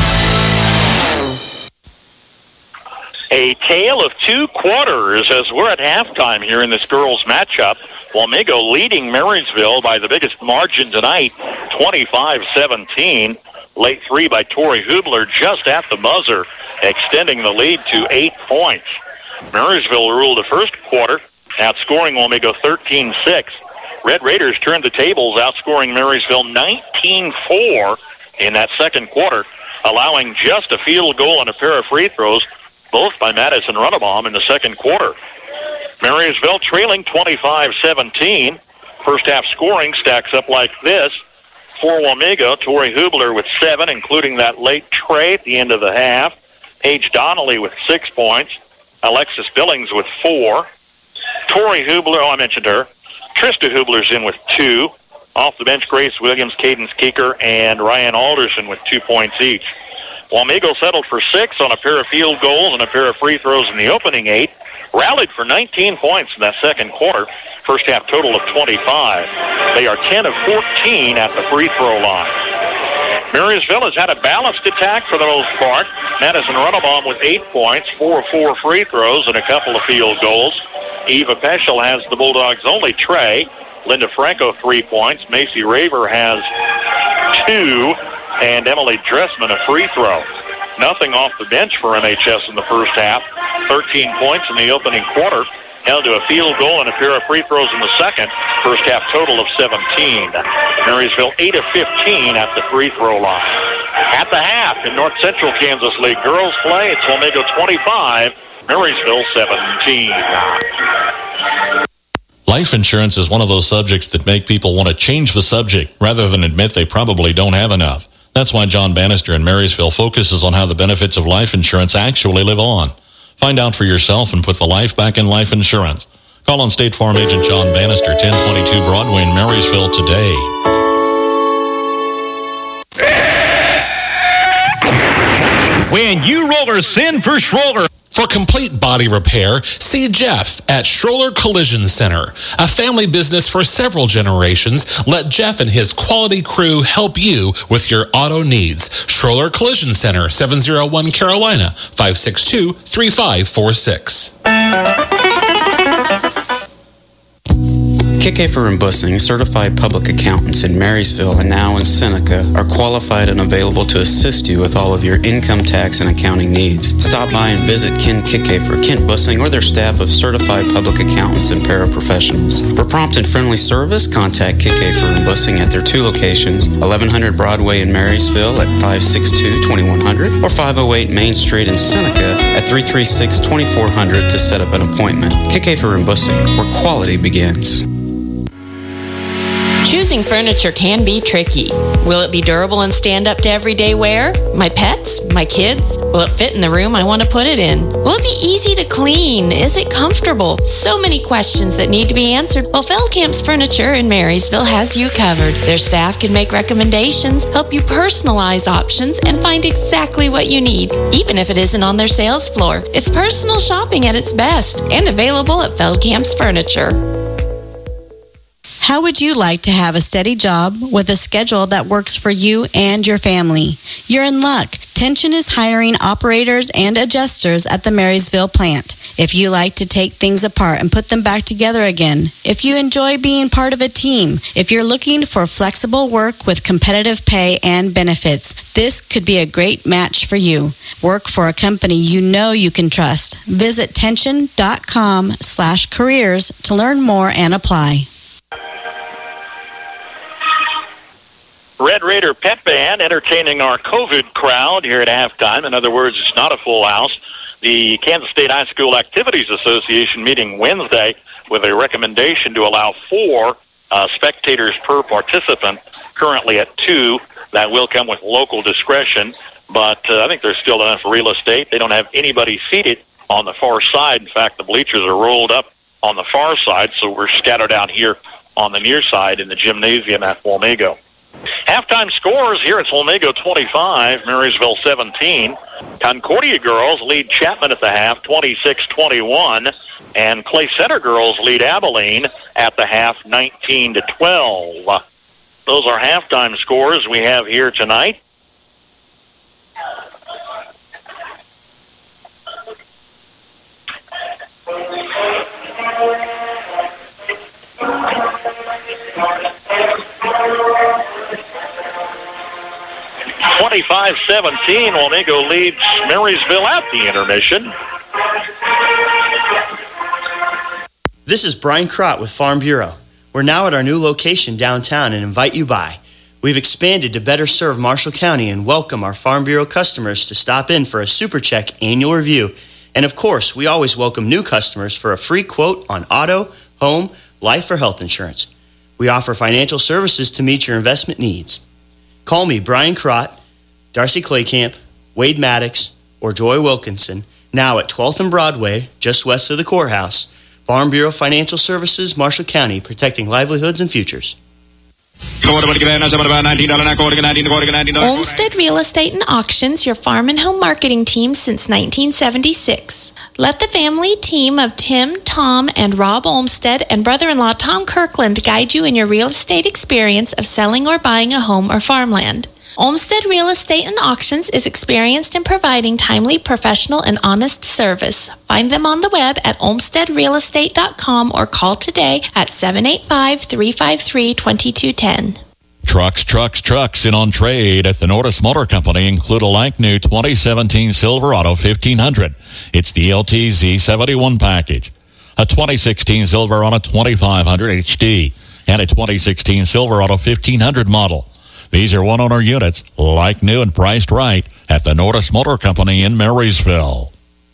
A tale of two quarters as we're at halftime here in this girls' matchup. Wamego leading Marysville by the biggest margin tonight, twenty-five seventeen. Late three by Tori Hubler just at the buzzer, extending the lead to eight points. Marysville ruled the first quarter, outscoring Wamego thirteen six. Red Raiders turned the tables, outscoring Marysville nineteen four in that second quarter, allowing just a field goal and a pair of free throws, both by Madison Runabaum in the second quarter. Marysville trailing twenty-five seventeen. First half scoring stacks up like this. For Wamego, Tori Hubler with seven, including that late tray at the end of the half. Paige Donnelly with six points. Alexis Billings with four. Tori Hubler, oh, I mentioned her. Trista Hubler's in with two. Off the bench, Grace Williams, Cadence Keeker, and Ryan Alderson with two points each. Wamego settled for six on a pair of field goals and a pair of free throws in the opening eight. Rallied for nineteen points in that second quarter. First half total of twenty-five. They are ten of fourteen at the free throw line. Marysville has had a balanced attack for the most part. Madison Runabaum with eight points, four of four free throws, and a couple of field goals. Eva Peschel has the Bulldogs' only tray. Linda Franco, three points. Macy Raver has two. And Emily Dressman, a free throw. Nothing off the bench for M H S in the first half. thirteen points in the opening quarter. Held to a field goal and a pair of free throws in the second. First half total of seventeen. Marysville eight of fifteen at the free throw line. At the half in North Central Kansas League girls play, it's Wamego twenty-five, Marysville seventeen. Life insurance is one of those subjects that make people want to change the subject rather than admit they probably don't have enough. That's why John Bannister in Marysville focuses on how the benefits of life insurance actually live on. Find out for yourself and put the life back in life insurance. Call on State Farm Agent John Bannister, ten twenty-two Broadway in Marysville today. When you rollers send for Schroller. For complete body repair, see Jeff at Schroller Collision Center. A family business for several generations, let Jeff and his quality crew help you with your auto needs. Schroller Collision Center, seven oh one Carolina, five six two, three five four six. Kickafer and Bussing, certified public accountants in Marysville and now in Seneca, are qualified and available to assist you with all of your income tax and accounting needs. Stop by and visit Ken Kickafer, Kent Bussing, or their staff of certified public accountants and paraprofessionals. For prompt and friendly service, contact Kickafer and Bussing at their two locations, eleven hundred Broadway in Marysville at five six two, two one zero zero or five oh eight Main Street in Seneca at three three six, two four zero zero to set up an appointment. Kickafer and Bussing, where quality begins. Choosing furniture can be tricky. Will it be durable and stand up to everyday wear? My pets? My kids? Will it fit in the room I want to put it in? Will it be easy to clean? Is it comfortable? So many questions that need to be answered. Well, Feldkamp's Furniture in Marysville has you covered. Their staff can make recommendations, help you personalize options, and find exactly what you need, even if it isn't on their sales floor. It's personal shopping at its best and available at Feldkamp's Furniture. How would you like to have a steady job with a schedule that works for you and your family? You're in luck. Tension is hiring operators and adjusters at the Marysville plant. If you like to take things apart and put them back together again, if you enjoy being part of a team, if you're looking for flexible work with competitive pay and benefits, this could be a great match for you. Work for a company you know you can trust. Visit tension.com slash careers to learn more and apply. Red Raider Pet Band entertaining our COVID crowd here at halftime. In other words, it's not a full house. The Kansas State High School Activities Association meeting Wednesday with a recommendation to allow four uh, spectators per participant, currently at two. That will come with local discretion, but uh, I think there's still enough real estate. They don't have anybody seated on the far side. In fact, the bleachers are rolled up on the far side, so we're scattered out here on the near side in the gymnasium at Walmego. Halftime scores here, it's Walmego twenty-five, Marysville seventeen. Concordia girls lead Chapman at the half, twenty-six twenty-one. And Clay Center girls lead Abilene at the half, nineteen to twelve. Those are halftime scores we have here tonight. twenty-five seventeen, Walmego leads Marysville at the intermission. This is Brian Crott with Farm Bureau. We're now at our new location downtown and invite you by. We've expanded to better serve Marshall County and welcome our Farm Bureau customers to stop in for a Super Check annual review. And of course, we always welcome new customers for a free quote on auto, home, life, or health insurance. We offer financial services to meet your investment needs. Call me, Brian Crott, Darcy Claycamp, Wade Maddox, or Joy Wilkinson, now at twelfth and Broadway, just west of the courthouse. Farm Bureau Financial Services, Marshall County, protecting livelihoods and futures. Olmsted Real Estate and Auctions, your farm and home marketing team since nineteen seventy-six. Let the family team of Tim, Tom, and Rob Olmsted and brother-in-law Tom Kirkland guide you in your real estate experience of selling or buying a home or farmland. Olmsted Real Estate and Auctions is experienced in providing timely, professional, and honest service. Find them on the web at olmsted real estate dot com or call today at seven eight five, three five three, two two one zero. Trucks, trucks, trucks in on trade at the Nordis Motor Company include a like new twenty seventeen Silverado fifteen hundred. It's the L T Z seventy-one package. A twenty sixteen Silverado twenty-five hundred H D and a twenty sixteen Silverado fifteen hundred model. These are one-owner units, like new and priced right, at the Nordis Motor Company in Marysville.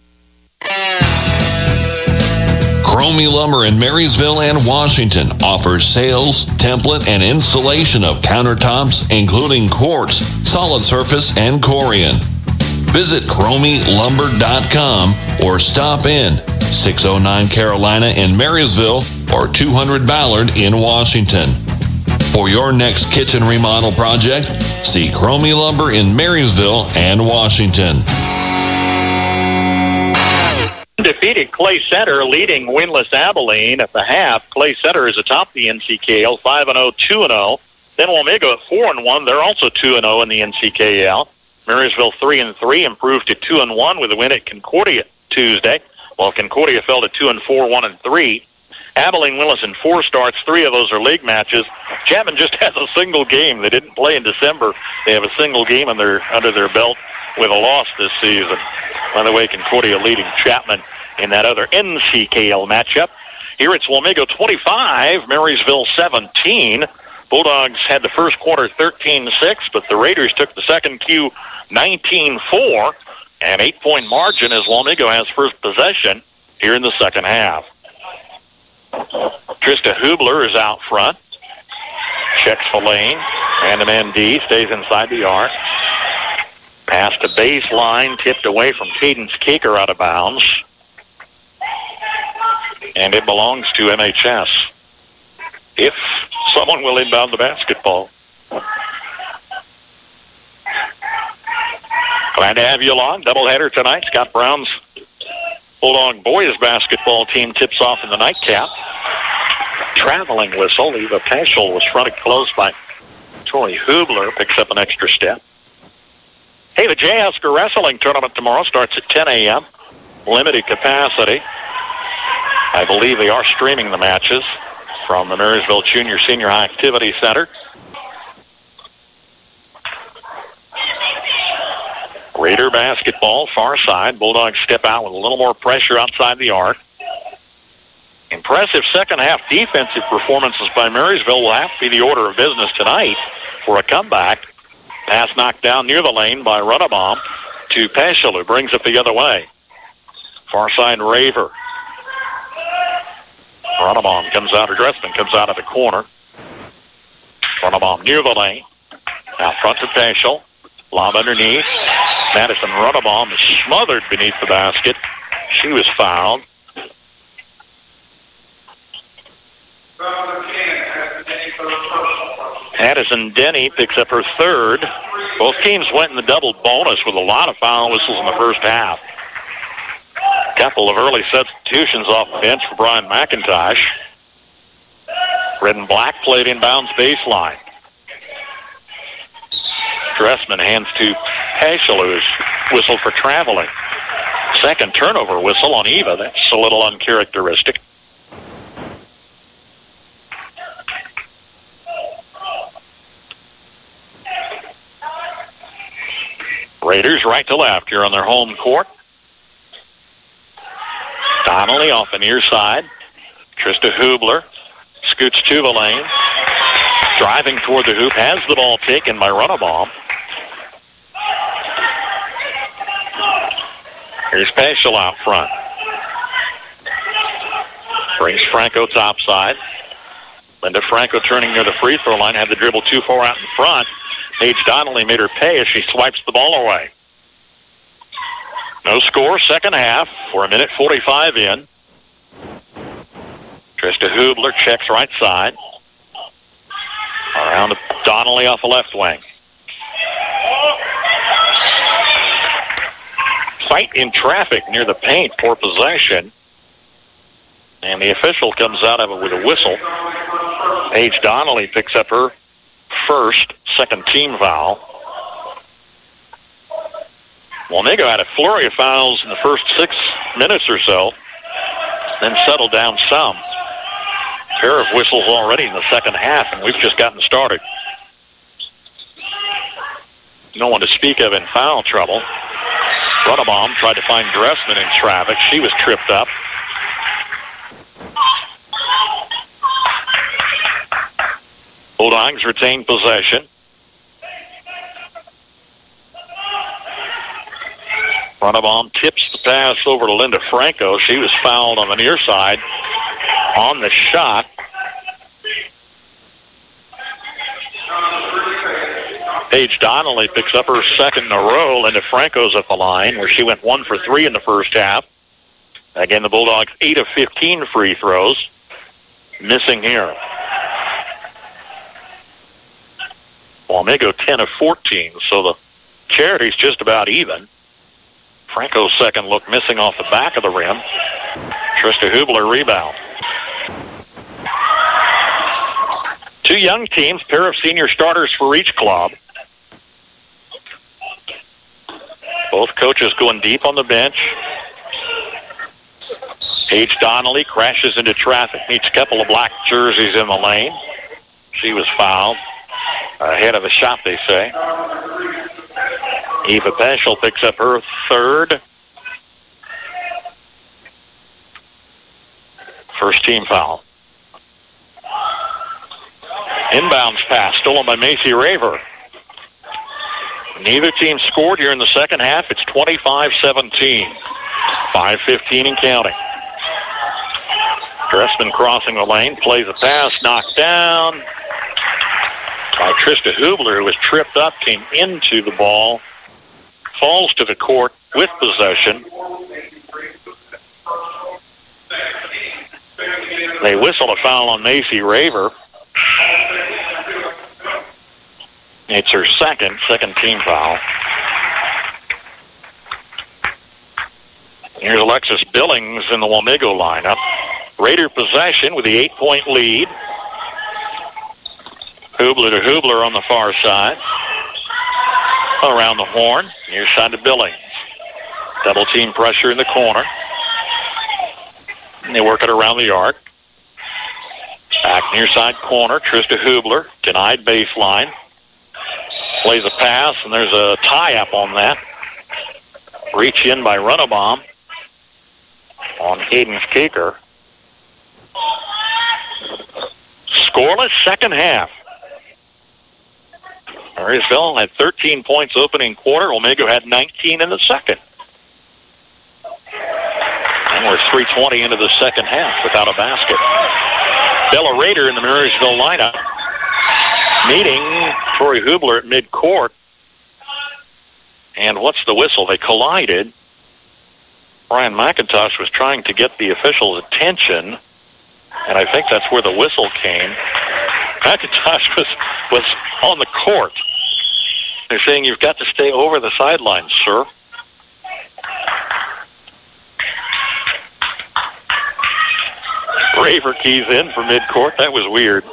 Cromie Lumber in Marysville and Washington offers sales, template, and installation of countertops, including quartz, solid surface, and Corian. Visit cromie lumber dot com or stop in six oh nine Carolina in Marysville or two hundred Ballard in Washington. For your next kitchen remodel project, see Cromie Lumber in Marysville and Washington. Defeated Clay Center, leading winless Abilene at the half. Clay Center is atop the N C K L, five and oh, two and oh. Then Walmego at four and one. They're also two and oh in the N C K L. Marysville three and three, improved to two and one with a win at Concordia Tuesday, while Concordia fell to two and four, one and three. Abilene winless in four starts. Three of those are league matches. Chapman just has a single game. They didn't play in December. They have a single game in their, under their belt with a loss this season. By the way, Concordia leading Chapman in that other N C K L matchup. Here it's Walmego twenty-five, Marysville seventeen. Bulldogs had the first quarter thirteen six, but the Raiders took the second Q nineteen four. An eight-point margin as Walmego has first possession here in the second half. Trista Hubler is out front. Checks the lane. Random M D stays inside the arc. Pass to baseline, tipped away from Cadence Caker out of bounds. And it belongs to M H S. If someone will inbound the basketball. Glad to have you along. Doubleheader tonight. Scott Brown's Bulldog boys basketball team tips off in the nightcap. Traveling whistle. Eva Paschal was fronted close by Tori Hubler. Picks up an extra step. Hey, the J. Husker Wrestling Tournament tomorrow starts at ten a.m. limited capacity. I believe they are streaming the matches from the Marysville Junior Senior High Activity Center. Raider basketball, far side. Bulldogs step out with a little more pressure outside the arc. Impressive second half defensive performances by Marysville will have to be the order of business tonight for a comeback. Pass knocked down near the lane by Runabaum to Peschel, who brings it the other way. Far side Raver. Runabaum comes out, or Dressman comes out of the corner. Runabaum near the lane. Out front to Peschel. Lob underneath. Madison Runabaum is smothered beneath the basket. She was fouled. Addison Denny picks up her third. Both teams went in the double bonus with a lot of foul whistles in the first half. A couple of early substitutions off the bench for Brian McIntosh. Red and black played inbounds baseline. Dressman hands to Peschel, who's whistled for traveling. Second turnover whistle on Eva. That's a little uncharacteristic. Raiders right to left here on their home court. Donnelly off the near side. Trista Hubler scoots to the lane. Driving toward the hoop. Has the ball taken by Runabaum. Here's Peschel out front. Brings Franco topside. Linda Franco turning near the free throw line. Had the dribble too far out in front. Paige Donnelly made her pay as she swipes the ball away. No score, second half. We're a minute forty-five in. Trista Hubler checks right side. Around to Donnelly off the left wing. Fight in traffic near the paint for possession. And the official comes out of it with a whistle. Paige Donnelly picks up her first, second team foul. Wamego had a flurry of fouls in the first six minutes or so, then settled down some. A pair of whistles already in the second half, and we've just gotten started. No one to speak of in foul trouble. Runabaum tried to find Dressman in traffic. She was tripped up. Bulldogs retain possession. Runabaum tips the pass over to Linda Franco. She was fouled on the near side on the shot. Paige Donnelly picks up her second in a row. Linda Franco's at the line where she went one for three in the first half. Again, the Bulldogs eight of fifteen free throws. Missing here. Wamego ten of fourteen, so the charity's just about even. Franco's second look missing off the back of the rim. Trista Hubler rebound. Two young teams, pair of senior starters for each club. Both coaches going deep on the bench. Paige Donnelly crashes into traffic, meets a couple of black jerseys in the lane. She was fouled. Ahead of the shot, they say. Eva Peschel picks up her third. First team foul. Inbounds pass stolen by Macy Raver. Neither team scored here in the second half. It's twenty-five seventeen. five fifteen and counting. Dressman crossing the lane, plays a pass, knocked down by Trista Hubler, who was tripped up, came into the ball, falls to the court with possession. They whistle a foul on Macy Raver. It's her second, second team foul. Here's Alexis Billings in the Wamego lineup. Raider possession with the eight-point lead. Hubler to Hubler on the far side. Around the horn, near side to Billings. Double team pressure in the corner. And they work it around the arc. Back near side corner. Trista Hubler, denied baseline. Plays a pass, and there's a tie-up on that. Reach in by Runabaum on Hayden Skaker. Scoreless second half. Marysville had thirteen points opening quarter. Wamego had nineteen in the second. And we're three twenty into the second half without a basket. Bella Rader in the Marysville lineup, meeting Tori Hubler at midcourt. And what's the whistle? They collided. Brian McIntosh was trying to get the official's attention, and I think that's where the whistle came. McIntosh was, was on the court. They're saying, you've got to stay over the sidelines, sir. Raver keys in for midcourt. That was weird.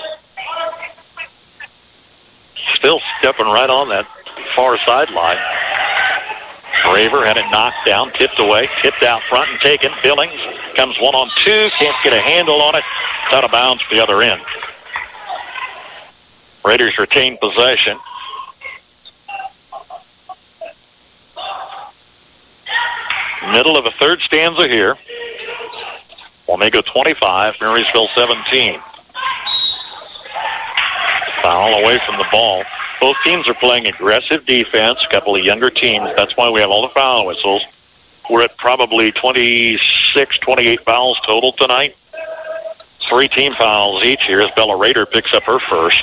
Still stepping right on that far sideline. Raver had it knocked down, tipped away, tipped out front and taken. Billings comes one on two, can't get a handle on it. It's out of bounds for the other end. Raiders retain possession. Middle of the third stanza here. Wamego twenty-five, Marysville seventeen. Foul away from the ball. Both teams are playing aggressive defense, a couple of younger teams. That's why we have all the foul whistles. We're at probably twenty-six, twenty-eight fouls total tonight. Three team fouls each here as Bella Rader picks up her first.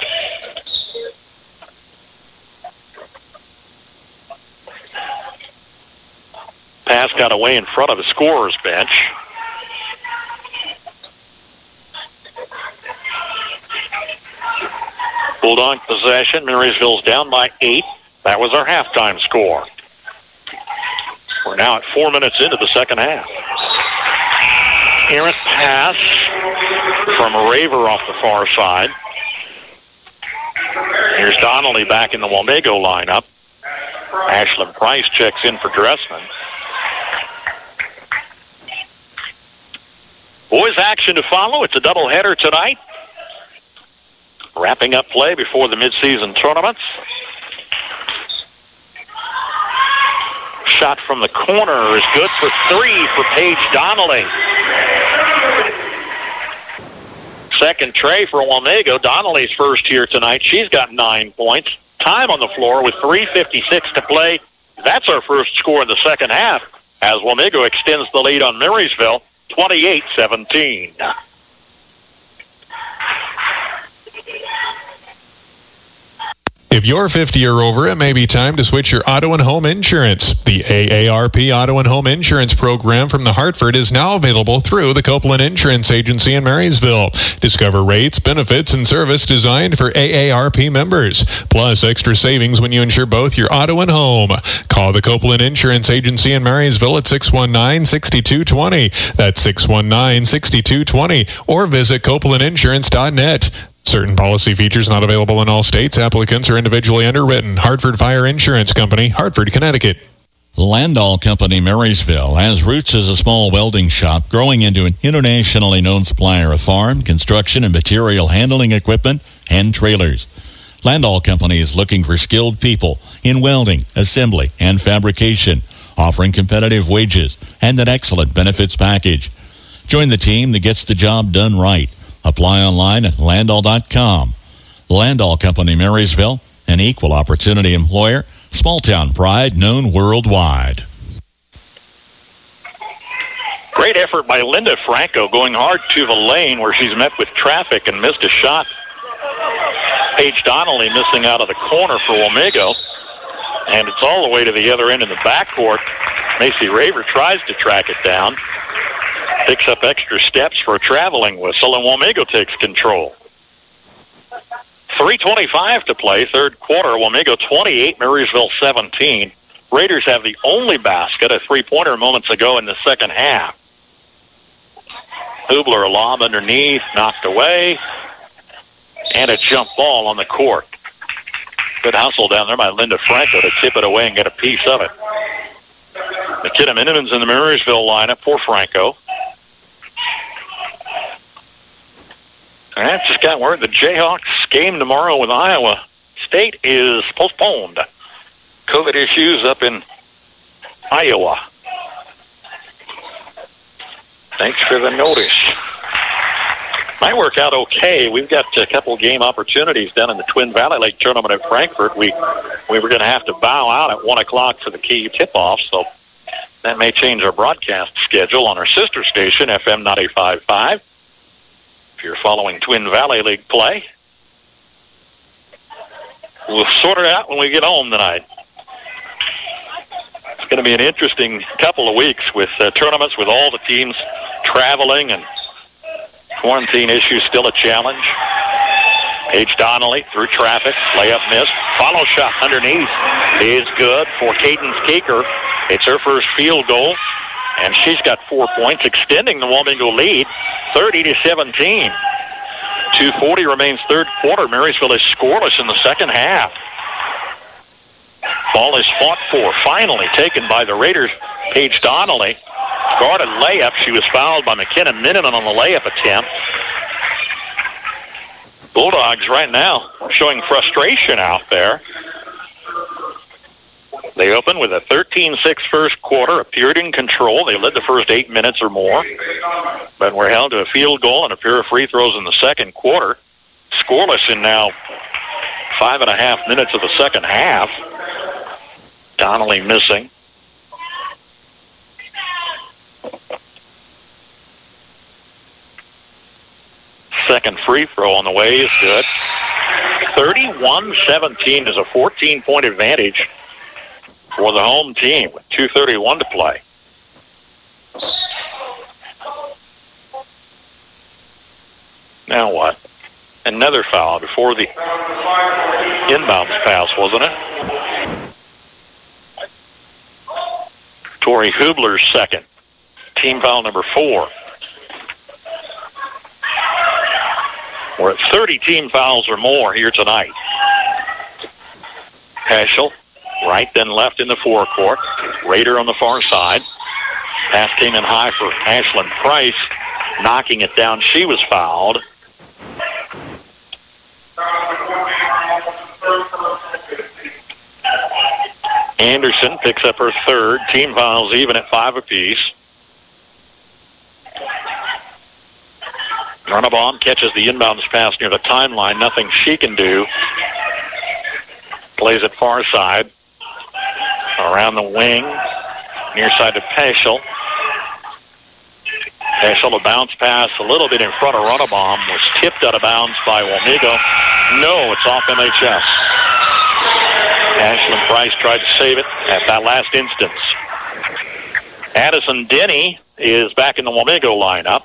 Pass got away in front of the scorer's bench. Bulldog possession. Marysville's down by eight. That was our halftime score. We're now at four minutes into the second half. Errant pass from Raver off the far side. Here's Donnelly back in the Wamego lineup. Ashlyn Price checks in for Dressman. Boys action to follow. It's a doubleheader tonight. Wrapping up play before the midseason tournaments. Shot from the corner is good for three for Paige Donnelly. Second tray for Wamego. Donnelly's first here tonight. She's got nine points. Time on the floor with three fifty-six to play. That's our first score in the second half as Wamego extends the lead on Marysville, twenty-eight seventeen. If you're fifty or over, it may be time to switch your auto and home insurance. The A A R P Auto and Home Insurance Program from the Hartford is now available through the Copeland Insurance Agency in Marysville. Discover rates, benefits, and service designed for A A R P members, plus extra savings when you insure both your auto and home. Call the Copeland Insurance Agency in Marysville at six one nine, six two two zero. That's six one nine, six two two zero, or visit copeland insurance dot net. Certain policy features not available in all states. Applicants are individually underwritten. Hartford Fire Insurance Company, Hartford, Connecticut. Landall Company Marysville has roots as a small welding shop growing into an internationally known supplier of farm, construction, and material handling equipment and trailers. Landall Company is looking for skilled people in welding, assembly, and fabrication, offering competitive wages and an excellent benefits package. Join the team that gets the job done right. Apply online at landall dot com. Landall Company Marysville, an equal opportunity employer, small town pride known worldwide. Great effort by Linda Franco, going hard to the lane where she's met with traffic and missed a shot. Paige Donnelly missing out of the corner for Wamego. And it's all the way to the other end in the backcourt. Macy Raver tries to track it down. Picks up extra steps for a traveling whistle, and Wamego takes control. three twenty-five to play, third quarter. Wamego twenty-eight, Marysville seventeen. Raiders have the only basket, a three-pointer moments ago in the second half. Hubler, a lob underneath, knocked away, and a jump ball on the court. Good hustle down there by Linda Franco to tip it away and get a piece of it. McKenna Miniman's in the Marysville lineup for Franco. And I just got word the Jayhawks game tomorrow with Iowa State is postponed. COVID issues up in Iowa. Thanks for the notice. Might work out okay. We've got a couple game opportunities down in the Twin Valley Lake Tournament at Frankfort. We we were going to have to bow out at one o'clock for the K U tip-off, so that may change our broadcast schedule on our sister station, F M ninety-five point five. If you're following Twin Valley League play, we'll sort it out when we get home tonight. It's going to be an interesting couple of weeks with uh, tournaments, with all the teams traveling and quarantine issues still a challenge. Paige Donnelly through traffic, layup missed. Follow shot underneath is good for Cadence Keeker. It's her first field goal, and she's got four points, extending the Wamego lead, thirty to seventeen. two forty remains third quarter. Marysville is scoreless in the second half. Ball is fought for, finally taken by the Raiders. Paige Donnelly guarded layup. She was fouled by McKenna Miniman on the layup attempt. Bulldogs right now showing frustration out there. They opened with a thirteen six first quarter, appeared in control. They led the first eight minutes or more, but were held to a field goal and a pair of free throws in the second quarter. Scoreless in now five and a half minutes of the second half. Donnelly missing. Second free throw on the way is good. thirty-one seventeen is a fourteen-point advantage for the home team with two thirty-one to play. Now what? Another foul before the inbounds pass, wasn't it? Tori Hubler's second. Team foul number four. We're at thirty team fouls or more here tonight. Heschel, right then left in the forecourt. Raider on the far side. Pass came in high for Ashlyn Price, knocking it down. She was fouled. Anderson picks up her third. Team fouls even at five apiece. Runabaum catches the inbounds pass near the timeline. Nothing she can do. Plays it far side. Around the wing. Near side to Peschel. Peschel, a bounce pass a little bit in front of Runabaum. Was tipped out of bounds by Wamego. No, it's off M H S. Ashlyn Price tried to save it at that last instance. Addison Denny is back in the Wamego lineup.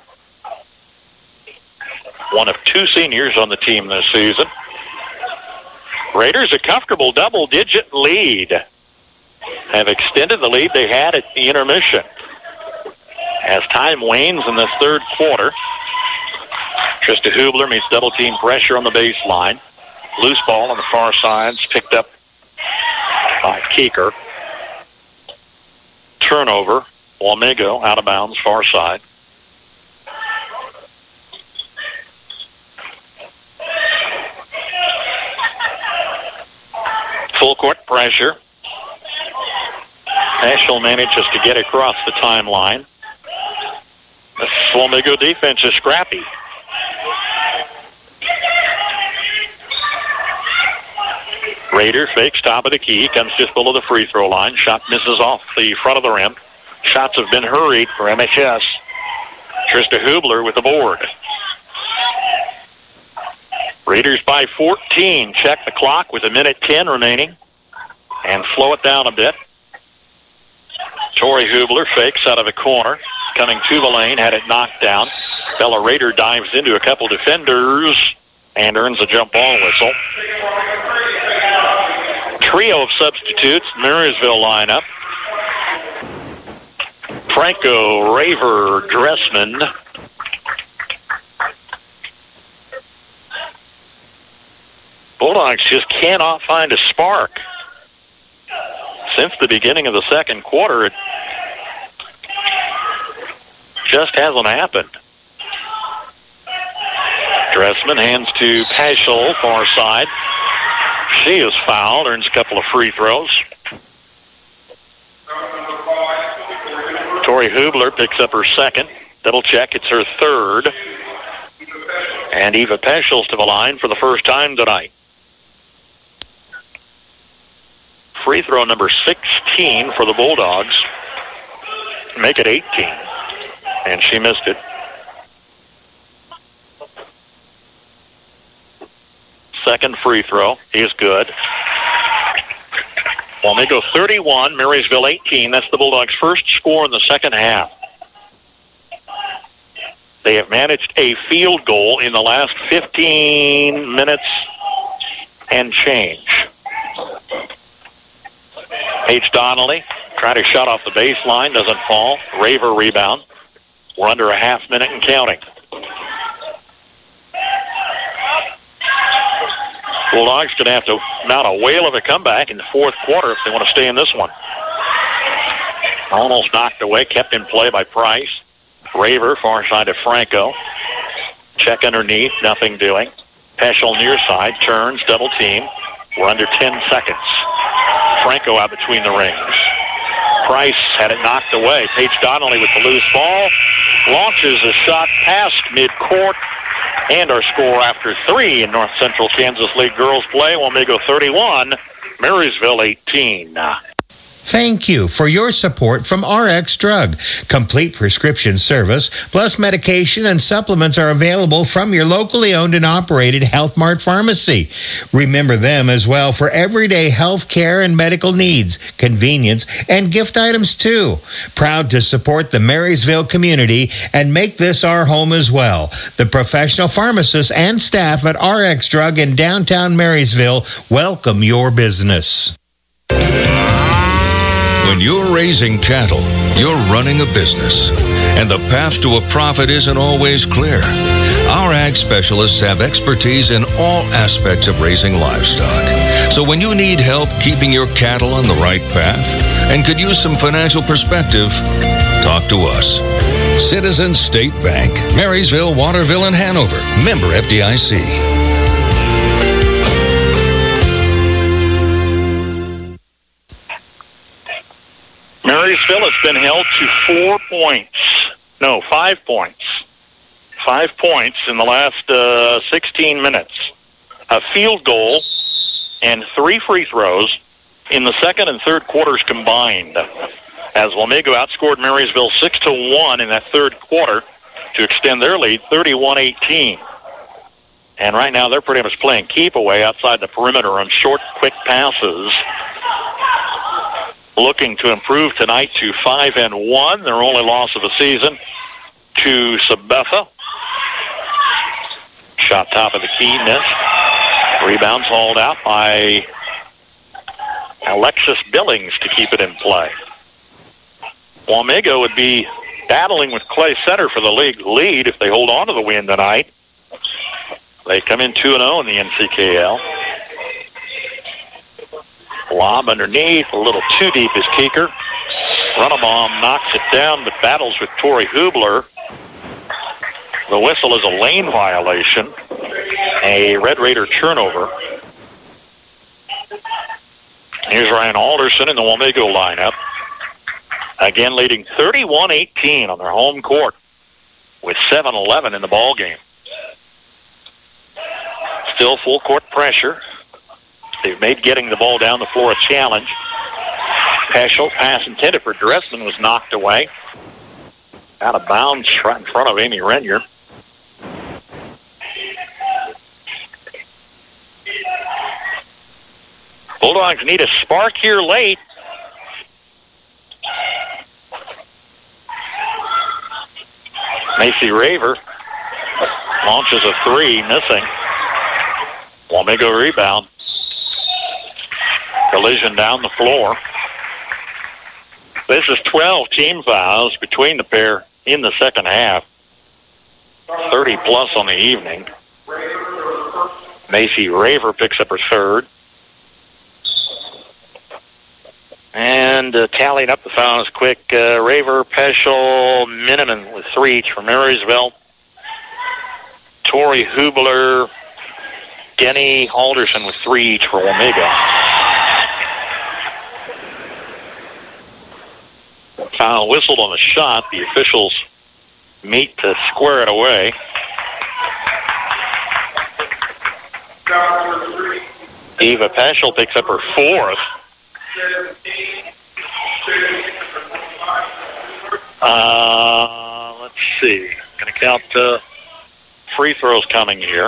One of two seniors on the team this season. Raiders a comfortable double-digit lead. Have extended the lead they had at the intermission. As time wanes in this third quarter, Trista Hubler meets double-team pressure on the baseline. Loose ball on the far side is picked up by Keeker. Turnover. Wamego out of bounds, far side. Full court pressure. Heschel manages to get across the timeline. The Wamego defense is scrappy. Raider fakes top of the key, comes just below the free throw line. Shot misses off the front of the rim. Shots have been hurried for M H S. Trista Hubler with the board. Raiders by fourteen. Check the clock with a minute ten remaining. And slow it down a bit. Tori Hubler fakes out of the corner. Coming to the lane, had it knocked down. Bella Raider dives into a couple defenders and earns a jump ball whistle. Trio of substitutes, Marysville lineup. Franco, Raver, Dressman. Bulldogs just cannot find a spark. Since the beginning of the second quarter, it just hasn't happened. Dressman hands to Paschal, far side. She is fouled, earns a couple of free throws. Tori Hubler picks up her second. Double check, it's her third. And Eva Paschal's to the line for the first time tonight. Free throw number sixteen for the Bulldogs. Make it eighteen. And she missed it. Second free throw is good. Wamego thirty-one, Marysville eighteen. That's the Bulldogs' first score in the second half. They have managed a field goal in the last fifteen minutes and change. Paige Donnelly trying to shot off the baseline, doesn't fall. Raver rebound. We're under a half minute and counting. Bulldogs going to have to mount a whale of a comeback in the fourth quarter if they want to stay in this one. Almost knocked away, kept in play by Price. Raver, far side of Franco. Check underneath, nothing doing. Paschal near side, turns, double team. We're under ten seconds. Franco out between the rings. Price had it knocked away. Paige Donnelly with the loose ball. Launches a shot past midcourt. And our score after three in North Central Kansas League girls play. Wamego thirty-one, Marysville eighteen. Thank you for your support from R X Drug. Complete prescription service, plus medication and supplements are available from your locally owned and operated Health Mart pharmacy. Remember them as well for everyday health care and medical needs, convenience, and gift items too. Proud to support the Marysville community and make this our home as well. The professional pharmacists and staff at R X Drug in downtown Marysville welcome your business. When you're raising cattle, you're running a business, and the path to a profit isn't always clear. Our ag specialists have expertise in all aspects of raising livestock. So when you need help keeping your cattle on the right path and could use some financial perspective, talk to us. Citizens State Bank, Marysville, Waterville, and Hanover. Member F D I C. Marysville has been held to four points. No, five points. Five points in the last uh, sixteen minutes. A field goal and three free throws in the second and third quarters combined. As Wamego outscored Marysville six to one in that third quarter to extend their lead thirty-one eighteen. And right now they're pretty much playing keep away outside the perimeter on short, quick passes. Looking to improve tonight to five and one, their only loss of the season to Sabetha. Shot top of the key, missed. Rebounds hauled out by Alexis Billings to keep it in play. Wamego would be battling with Clay Center for the league lead if they hold on to the win tonight. They come in two and oh in the N C K L. Lob underneath, a little too deep is Keeker. Runnebaum knocks it down, but battles with Tori Hubler. The whistle is a lane violation, a Red Raider turnover. Here's Ryan Alderson in the Wamego lineup. Again leading thirty-one eighteen on their home court with seven eleven in the ball game. Still full court pressure. They've made getting the ball down the floor a challenge. Paschal pass intended for Dressman was knocked away. Out of bounds right in front of Amy Renier. Bulldogs need a spark here late. Macy Raver launches a three, missing. Wamego rebound. Collision down the floor. This is twelve team fouls between the pair in the second half. thirty plus on the evening. Macy Raver picks up her third. And uh, tallying up the fouls quick, uh, Raver, Peschel, Miniman with three each for Marysville. Torrey Hubler, Denny, Alderson with three each for Wamego. Foul whistled on the shot. The officials meet to square it away. Eva Peschel picks up her fourth. Uh, let's see. Going to count uh, free throws coming here.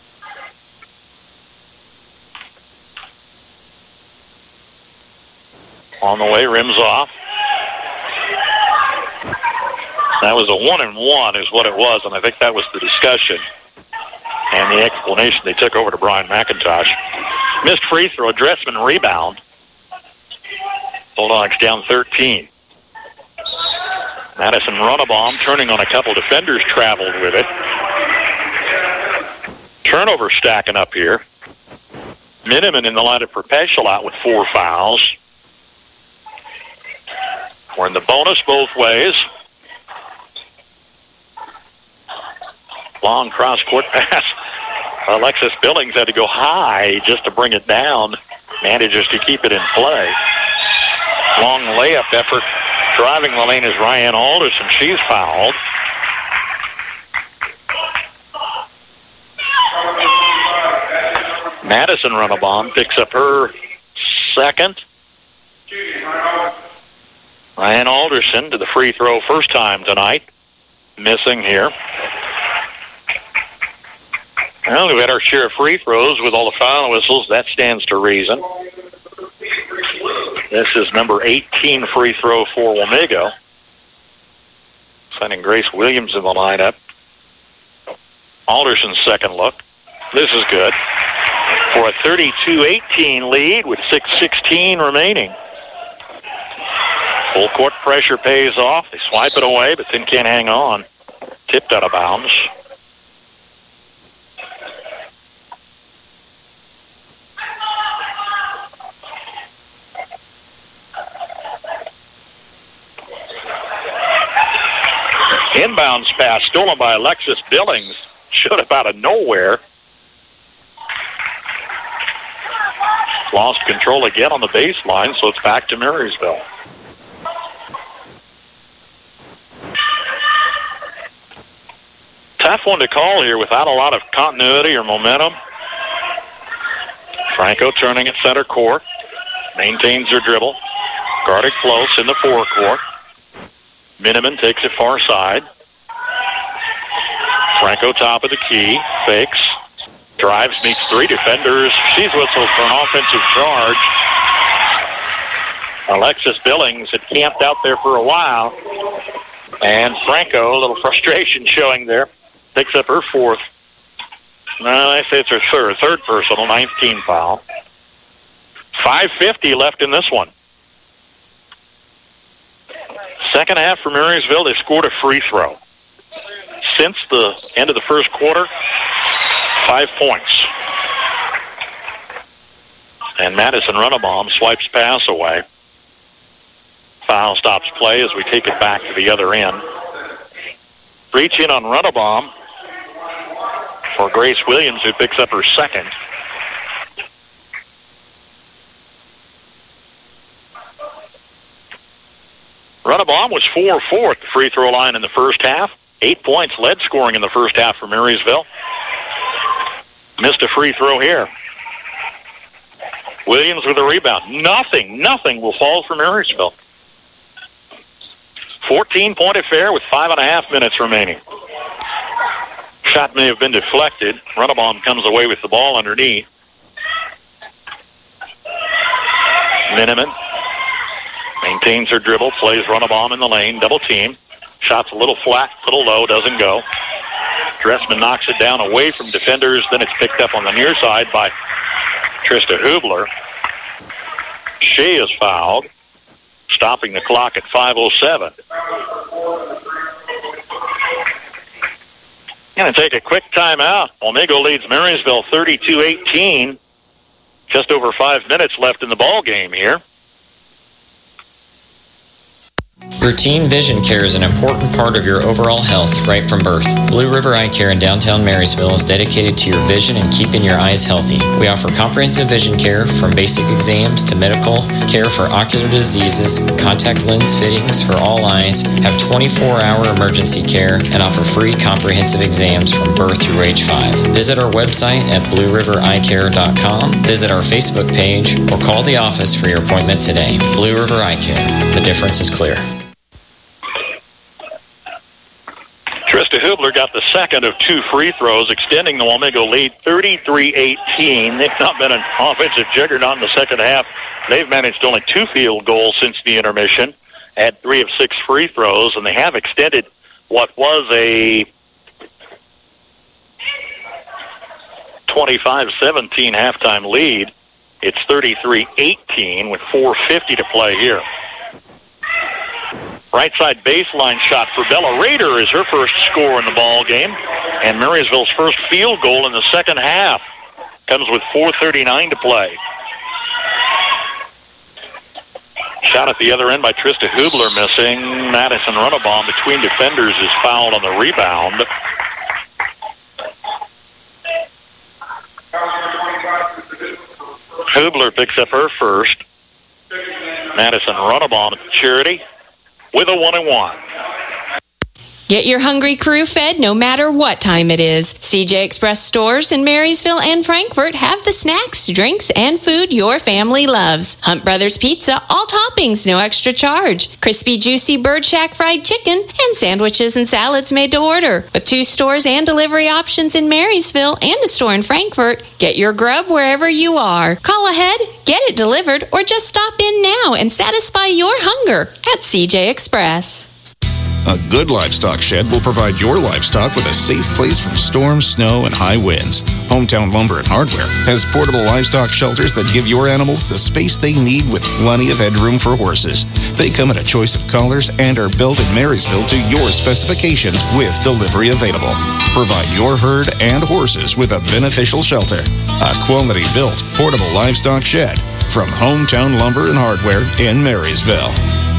On the way, rims off. That was a one and one is what it was, and I think that was the discussion and the explanation they took over to Brian McIntosh. Missed free throw, Dressman rebound. Bulldogs down thirteen. Madison Runnabomb turning on a couple defenders, traveled with it. Turnover stacking up here. Miniman in the lineup for Peschel out with four fouls. We're in the bonus both ways. Long cross-court pass. Alexis Billings had to go high just to bring it down. Manages to keep it in play. Long layup effort. Driving the lane is Ryan Alderson. She's fouled. Madison Runnabomb picks up her second. Ryan Alderson to the free throw first time tonight. Missing here. Well, we've had our share of free throws with all the foul whistles. That stands to reason. This is number eighteen free throw for Wamego. Sending Grace Williams in the lineup. Alderson's second look. This is good. For a thirty-two eighteen lead with six sixteen remaining. Full court pressure pays off. They swipe it away, but then can't hang on. Tipped out of bounds. Inbounds pass stolen by Alexis Billings. Showed up out of nowhere. Lost control again on the baseline, so it's back to Marysville. Tough one to call here without a lot of continuity or momentum. Franco turning at center court. Maintains her dribble. Guarded close in the forecourt. Miniman takes it far side. Franco top of the key. Fakes. Drives, meets three defenders. She's whistled for an offensive charge. Alexis Billings had camped out there for a while. And Franco, a little frustration showing there, picks up her fourth. No, I say it's her third. Third personal, ninth team foul. five fifty left in this one. Second half for Marysville, they scored a free throw. Since the end of the first quarter, five points. And Madison Runnabomb swipes pass away. Foul stops play as we take it back to the other end. Reach in on Runnabomb for Grace Williams, who picks up her second. Runnabomb was four four at the free throw line in the first half. Eight points led scoring in the first half for Marysville. Missed a free throw here. Williams with a rebound. Nothing, nothing will fall for Marysville. fourteen-point affair with five and a half minutes remaining. Shot may have been deflected. Runnabomb comes away with the ball underneath. Miniman maintains her dribble, plays Runnabomb in the lane, double team. Shot's a little flat, little low, doesn't go. Dressman knocks it down away from defenders. Then it's picked up on the near side by Trista Hubler. She is fouled, stopping the clock at five oh seven. Going to take a quick timeout. Wamego leads Marysville thirty-two eighteen. Just over five minutes left in the ball game here. Routine vision care is an important part of your overall health right from birth. Blue River Eye Care in downtown Marysville is dedicated to your vision and keeping your eyes healthy. We offer comprehensive vision care from basic exams to medical care for ocular diseases, contact lens fittings for all eyes, have twenty-four hour emergency care, and offer free comprehensive exams from birth through age five. Visit our website at blue river eye care dot com, visit our Facebook page, or call the office for your appointment today. Blue River Eye Care. The difference is clear. Trista Hubler got the second of two free throws, extending the Wamego lead thirty-three eighteen. They've not been an offensive juggernaut in the second half. They've managed only two field goals since the intermission, had three of six free throws, and they have extended what was a twenty-five seventeen halftime lead. It's thirty-three eighteen with four fifty to play here. Right side baseline shot for Bella Rader is her first score in the ball game, and Marysville's first field goal in the second half comes with four thirty-nine to play. Shot at the other end by Trista Hubler missing. Madison Runabaum between defenders is fouled on the rebound. Hubler picks up her first. Madison Runabaum at the charity with a one and one. Get your hungry crew fed no matter what time it is. C J Express stores in Marysville and Frankfort have the snacks, drinks, and food your family loves. Hunt Brothers Pizza, all toppings, no extra charge. Crispy, juicy Bird Shack fried chicken, and sandwiches and salads made to order. With two stores and delivery options in Marysville and a store in Frankfort, get your grub wherever you are. Call ahead, get it delivered, or just stop in now and satisfy your hunger at C J Express. A good livestock shed will provide your livestock with a safe place from storms, snow, and high winds. Hometown Lumber and Hardware has portable livestock shelters that give your animals the space they need with plenty of headroom for horses. They come in a choice of colors and are built in Marysville to your specifications with delivery available. Provide your herd and horses with a beneficial shelter. A quality-built portable livestock shed from Hometown Lumber and Hardware in Marysville.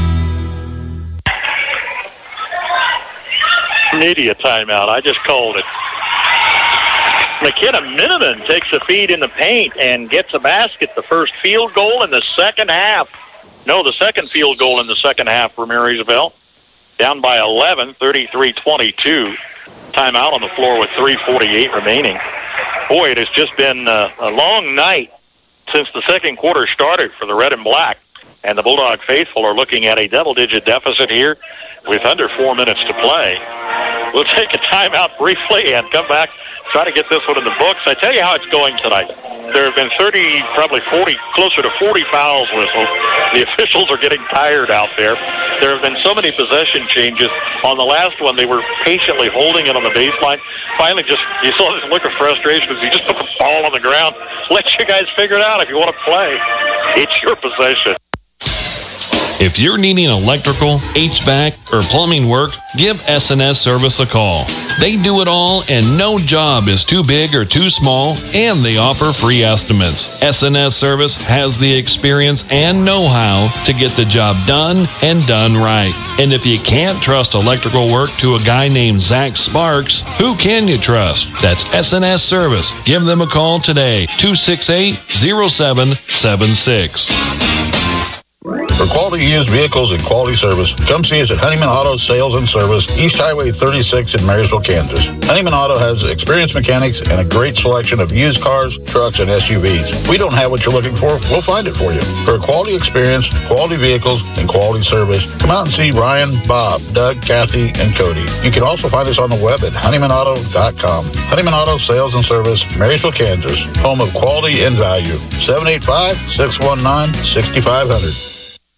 Media timeout. I just called it. McKenna Miniman takes a feed in the paint and gets a basket. The first field goal in the second half. No, the second field goal in the second half for Marysville. Down by eleven, thirty-three twenty-two. Timeout on the floor with three forty-eight remaining. Boy, it has just been uh, a long night since the second quarter started for the Red and Black. And the Bulldog faithful are looking at a double-digit deficit here with under four minutes to play. We'll take a timeout briefly and come back, try to get this one in the books. I tell you how it's going tonight. There have been thirty, probably forty, closer to forty fouls whistled. The officials are getting tired out there. There have been so many possession changes. On the last one, they were patiently holding it on the baseline. Finally, just you saw this look of frustration as he just put the ball on the ground. Let you guys figure it out if you want to play. It's your possession. If you're needing electrical, H V A C, or plumbing work, give S N S Service a call. They do it all, and no job is too big or too small, and they offer free estimates. S N S Service has the experience and know-how to get the job done and done right. And if you can't trust electrical work to a guy named Zach Sparks, who can you trust? That's S N S Service. Give them a call today, two six eight, zero seven seven six. For quality used vehicles and quality service, come see us at Honeyman Auto Sales and Service, East Highway thirty-six in Marysville, Kansas. Honeyman Auto has experienced mechanics and a great selection of used cars, trucks, and S U Vs. We don't have what you're looking for, we'll find it for you. For a quality experience, quality vehicles, and quality service, come out and see Ryan, Bob, Doug, Kathy, and Cody. You can also find us on the web at honeyman auto dot com. Honeyman Auto Sales and Service, Marysville, Kansas, home of quality and value. seven eight five, six one nine, six five zero zero.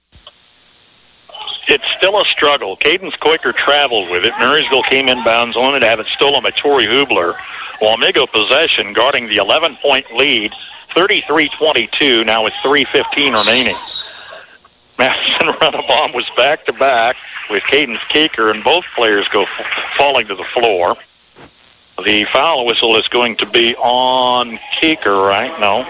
It's still a struggle. Cadence Quaker traveled with it. Marysville came inbounds on it, have it stolen by Tori Hubler. Wamego possession, guarding the eleven-point lead, thirty-three twenty-two, now with three fifteen remaining. Madison Runabaum was back-to-back with Cadence Quaker, and both players go f- falling to the floor. The foul whistle is going to be on Keeker, right? No.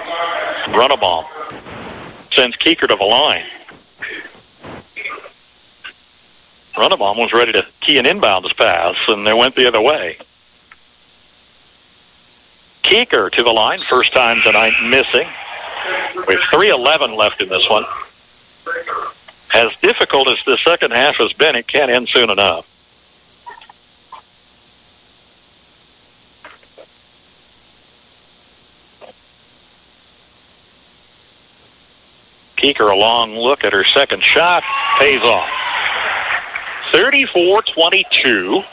Runabaum sends Keeker to the line. Runabaum was ready to key an inbounds pass, and they went the other way. Keeker to the line, first time tonight missing. With three eleven left in this one. As difficult as the second half has been, it can't end soon enough. Keeker, a long look at her second shot, pays off. thirty-four twenty-two.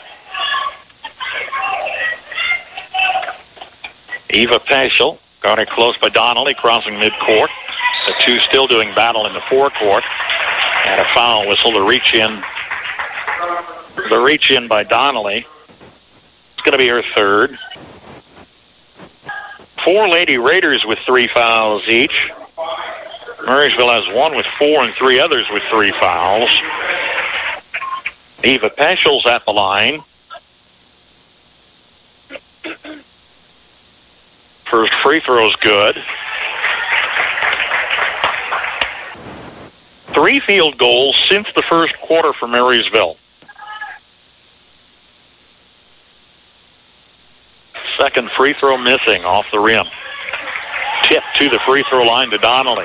Eva Paschal, guarded close by Donnelly, crossing midcourt. The two still doing battle in the forecourt. And a foul whistle to reach in. The reach in by Donnelly. It's going to be her third. Four Lady Raiders with three fouls each. Murraysville has one with four and three others with three fouls. Eva Paschal's at the line. First free throw's good. Three field goals since the first quarter for Marysville. Second free throw missing off the rim. Tip to the free throw line to Donnelly.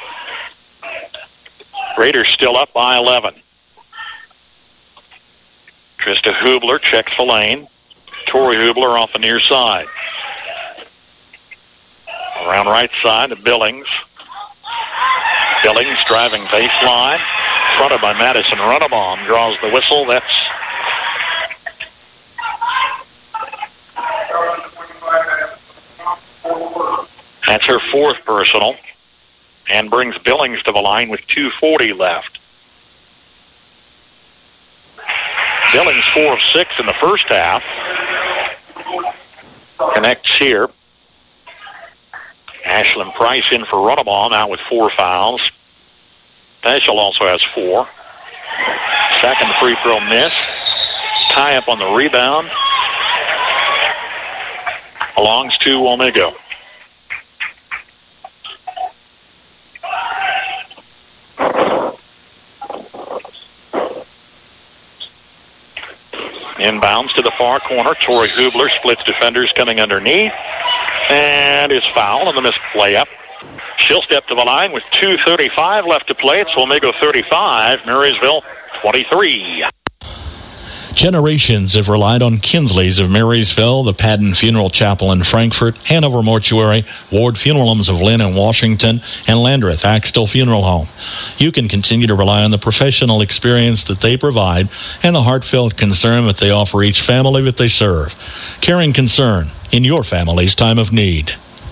Raiders still up by eleven. Trista Hubler checks the lane. Tori Hubler off the near side. Around right side to Billings. Billings driving baseline. Fronted by Madison Runabaum. Draws the whistle. That's That's her fourth personal. And brings Billings to the line with two forty left. Billings four of six in the first half. Connects here. Ashlyn Price in for Runabaum, out with four fouls. Paschal also has four. Second free throw miss. Tie up on the rebound. Belongs to Wamego. Inbounds to the far corner. Tori Hubler splits defenders coming underneath. And is fouled on the missed layup. She'll step to the line with two thirty-five left to play. It's Wamego thirty-five, Marysville twenty-three. Generations have relied on Kinsley's of Marysville, the Padden Funeral Chapel in Frankfort, Hanover Mortuary, Ward Funeral Homes of Lynn and Washington, and Landreth Axtell Funeral Home. You can continue to rely on the professional experience that they provide and the heartfelt concern that they offer each family that they serve. Caring concern in your family's time of need.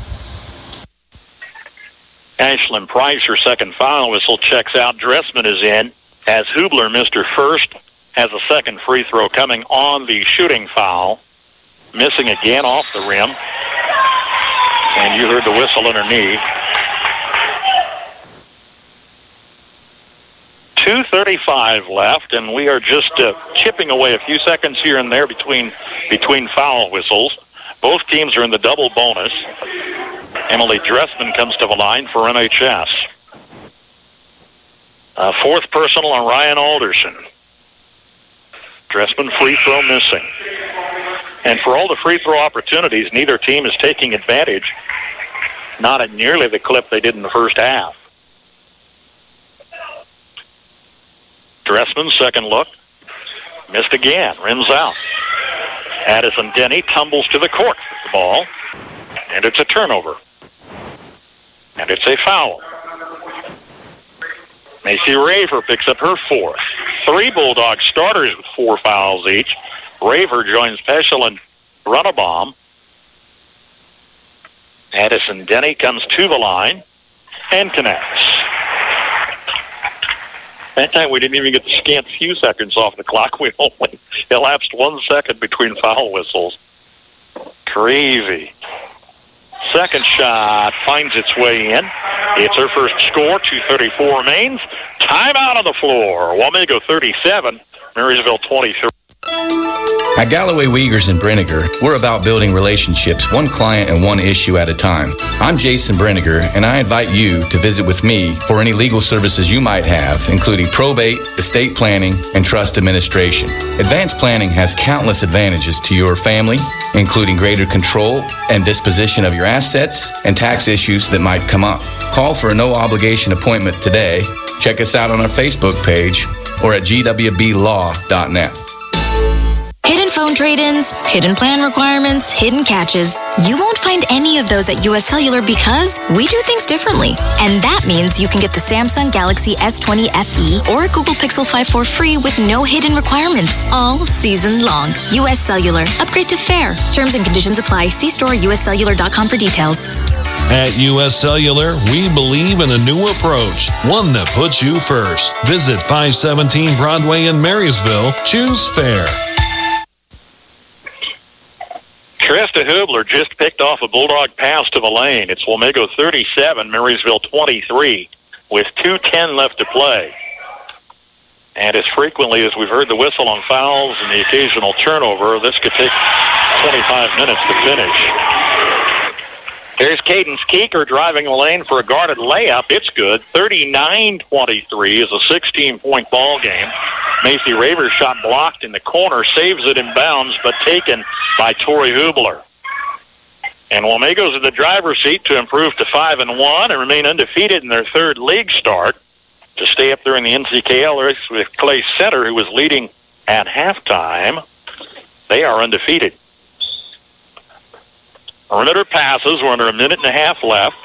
Ashlyn Price, her second foul whistle, checks out. Dressman is in. As Hubler missed her first, has a second free throw coming on the shooting foul. Missing again off the rim. And you heard the whistle underneath. two thirty-five left, and we are just uh, chipping away a few seconds here and there between between foul whistles. Both teams are in the double bonus. Emily Dressman comes to the line for M H S. Uh, fourth personal on Ryan Alderson. Dressman free throw missing. And for all the free throw opportunities, neither team is taking advantage. Not at nearly the clip they did in the first half. Dressman's second look. Missed again. Rims out. Addison Denny tumbles to the court with the ball. And it's a turnover. And it's a foul. Macy Raver picks up her fourth. Three Bulldog starters with four fouls each. Raver joins Paschal and Runabaum. Addison Denny comes to the line and connects. That time we didn't even get the scant few seconds off the clock. We only elapsed one second between foul whistles. Crazy. Second shot finds its way in. It's her first score. two thirty-four remains. Timeout on the floor. Wamego thirty-seven, Marysville twenty-three. At Galloway Wiegers and Brenniger, we're about building relationships one client and one issue at a time. I'm Jason Brenniger, and I invite you to visit with me for any legal services you might have, including probate, estate planning, and trust administration. Advanced planning has countless advantages to your family, including greater control and disposition of your assets and tax issues that might come up. Call for a no-obligation appointment today. Check us out on our Facebook page or at g w b law dot net. Hidden phone trade-ins, hidden plan requirements, hidden catches. You won't find any of those at U S Cellular because we do things differently. And that means you can get the Samsung Galaxy S twenty F E or Google Pixel five for free with no hidden requirements all season long. U S Cellular. Upgrade to fair. Terms and conditions apply. See store u s cellular dot com for details. At U S Cellular, we believe in a new approach, one that puts you first. Visit five seventeen Broadway in Marysville. Choose fair. Trista Hubler just picked off a bulldog pass to the lane. It's Wamego thirty-seven, Marysville twenty-three, with two ten left to play. And as frequently as we've heard the whistle on fouls and the occasional turnover, this could take twenty-five minutes to finish. Here's Cadence Keeker driving the lane for a guarded layup. It's good. thirty-nine twenty-three is a sixteen-point ball game. Macy Raver's shot blocked in the corner, saves it in bounds, but taken by Tori Hubler. And Wamego's in the driver's seat to improve to five and one and remain undefeated in their third league start to stay up there in the N C K L race with Clay Center, who was leading at halftime. They are undefeated. Perimeter passes. We're under a minute and a half left.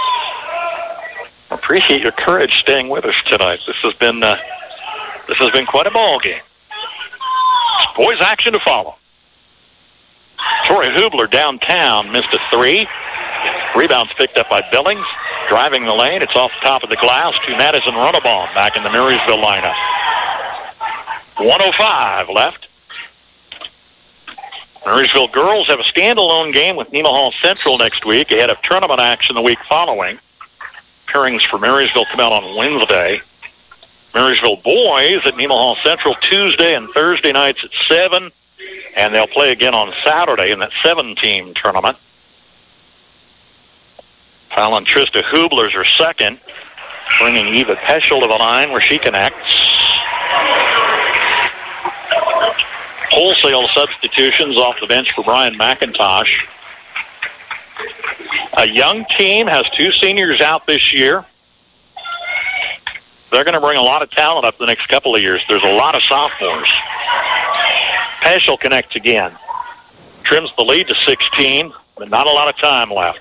I appreciate your courage staying with us tonight. This has been uh, this has been quite a ball game. It's boys action to follow. Tori Hubler downtown missed a three. Rebounds picked up by Billings. Driving the lane, it's off the top of the glass to Madison Runabaugh back in the Marysville lineup. one oh five left. Marysville girls have a standalone game with Nemaha Central next week ahead of tournament action the week following. Pairings for Marysville come out on Wednesday. Marysville boys at Nemaha Central Tuesday and Thursday nights at seven, and they'll play again on Saturday in that seven-team tournament. Fallon Trista Hubler's her second, bringing Eva Peschel to the line where she connects. Wholesale substitutions off the bench for Brian McIntosh. A young team has two seniors out this year. They're going to bring a lot of talent up the next couple of years. There's a lot of sophomores. Peschel connects again. Trims the lead to sixteen, but not a lot of time left.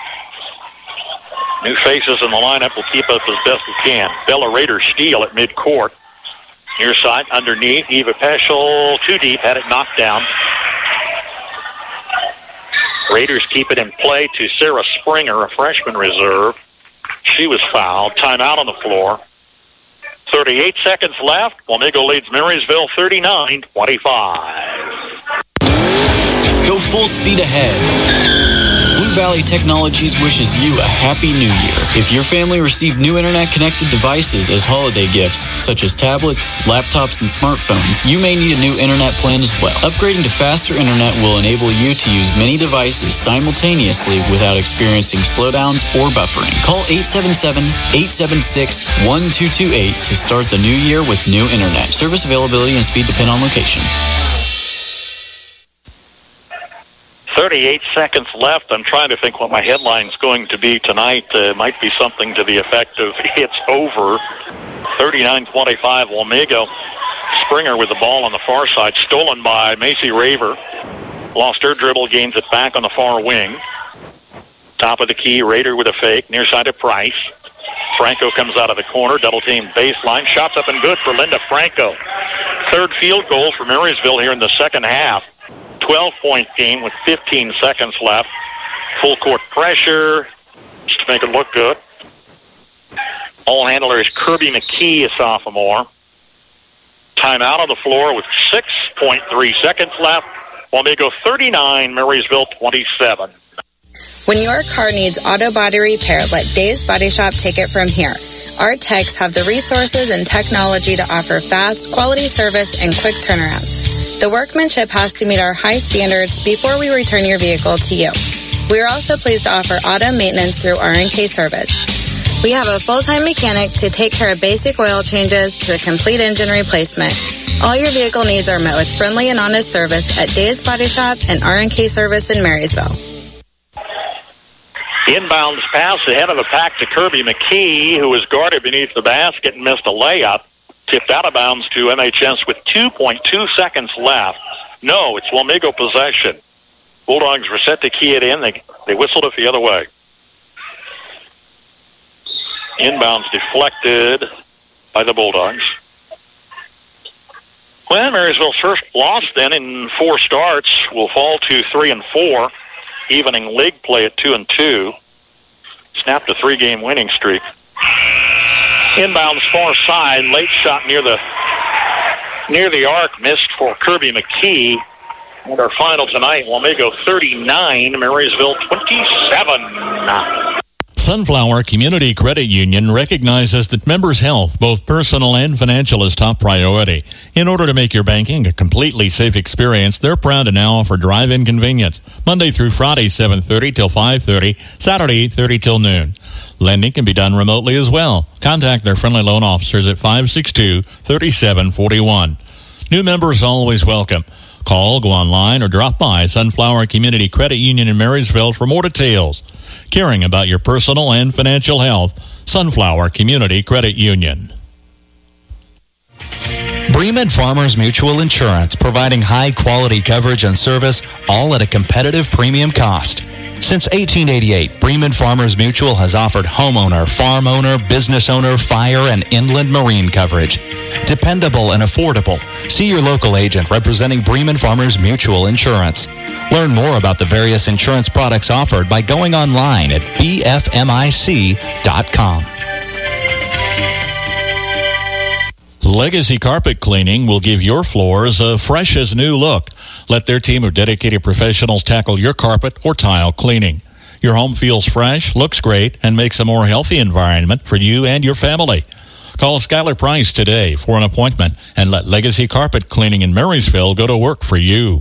New faces in the lineup will keep us as best we can. Bella Rader steal at midcourt. Near side, underneath, Eva Peschel, too deep, had it knocked down. Raiders keep it in play to Sarah Springer, a freshman reserve. She was fouled. Timeout on the floor. thirty-eight seconds left. Wamego leads Marysville thirty-nine twenty-five. Go full speed ahead. Blue Valley Technologies wishes you a happy new year. If your family received new internet-connected devices as holiday gifts, such as tablets, laptops, and smartphones, you may need a new internet plan as well. Upgrading to faster internet will enable you to use many devices simultaneously without experiencing slowdowns or buffering. Call eight seven seven, eight seven six, one two two eight to start the new year with new internet. Service availability and speed depend on location. thirty-eight seconds left. I'm trying to think what my headline's going to be tonight. Uh, might be something to the effect of it's over. thirty-nine twenty-five Wamego. Springer with the ball on the far side, stolen by Macy Raver. Lost her dribble, gains it back on the far wing. Top of the key, Rader with a fake, near side of Price. Franco comes out of the corner, double team baseline. Shots up and good for Linda Franco. Third field goal for Marysville here in the second half. twelve-point game with fifteen seconds left. Full court pressure just to make it look good. Ball handler is Kirby McKee, a sophomore. Timeout on the floor with six point three seconds left. Wamego thirty-nine, Marysville twenty-seven. When your car needs auto body repair, let Dave's Body Shop take it from here. Our techs have the resources and technology to offer fast, quality service and quick turnaround. The workmanship has to meet our high standards before we return your vehicle to you. We are also pleased to offer auto maintenance through R and K Service. We have a full-time mechanic to take care of basic oil changes to a complete engine replacement. All your vehicle needs are met with friendly and honest service at Dave's Body Shop and R and K Service in Marysville. Inbounds pass ahead of the pack to Kirby McKee, who was guarded beneath the basket and missed a layup. Tipped out of bounds to M H S with two point two seconds left. No, it's Wamego possession. Bulldogs were set to key it in. They, they whistled it the other way. Inbounds deflected by the Bulldogs. Well, Marysville's first loss then in four starts will fall to three and four, evening league play at two and two. Snapped a three-game winning streak. Inbounds far side, late shot near the near the arc, missed for Kirby McKee. And our final tonight, Wamego thirty-nine, Marysville twenty-seven. Sunflower Community Credit Union recognizes that members' health, both personal and financial, is top priority. In order to make your banking a completely safe experience, they're proud to now offer drive-in convenience, Monday through Friday, seven thirty till five thirty, Saturday, eight thirty till noon. Lending can be done remotely as well. Contact their friendly loan officers at five six two, three seven four one. New members always welcome. Call, go online, or drop by Sunflower Community Credit Union in Marysville for more details. Caring about your personal and financial health, Sunflower Community Credit Union. Bremen Farmers Mutual Insurance, providing high-quality coverage and service, all at a competitive premium cost. Since eighteen eighty-eight, Bremen Farmers Mutual has offered homeowner, farm owner, business owner, fire, and inland marine coverage. Dependable and affordable. See your local agent representing Bremen Farmers Mutual Insurance. Learn more about the various insurance products offered by going online at b f m i c dot com. Legacy Carpet Cleaning will give your floors a fresh as new look. Let their team of dedicated professionals tackle your carpet or tile cleaning. Your home feels fresh, looks great, and makes a more healthy environment for you and your family. Call Skylar Price today for an appointment and let Legacy Carpet Cleaning in Marysville go to work for you.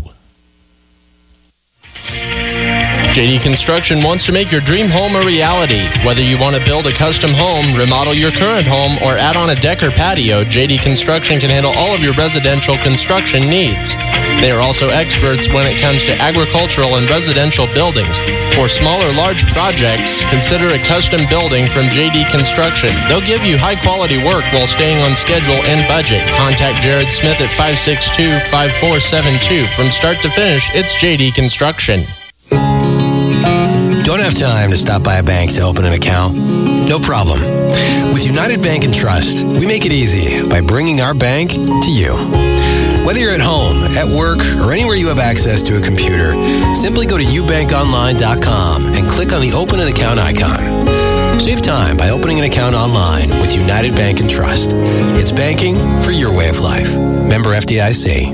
J D Construction wants to make your dream home a reality. Whether you want to build a custom home, remodel your current home, or add on a deck or patio, J D Construction can handle all of your residential construction needs. They are also experts when it comes to agricultural and residential buildings. For small or large projects, consider a custom building from J D Construction. They'll give you high-quality work while staying on schedule and budget. Contact Jared Smith at five six two, five four seven two. From start to finish, it's J D Construction. Don't have time to stop by a bank to open an account? No problem. With United Bank and Trust, we make it easy by bringing our bank to you. Whether you're at home, at work, or anywhere you have access to a computer, simply go to u bank online dot com and click on the Open an Account icon. Save time by opening an account online with United Bank and Trust. It's banking for your way of life. Member F D I C.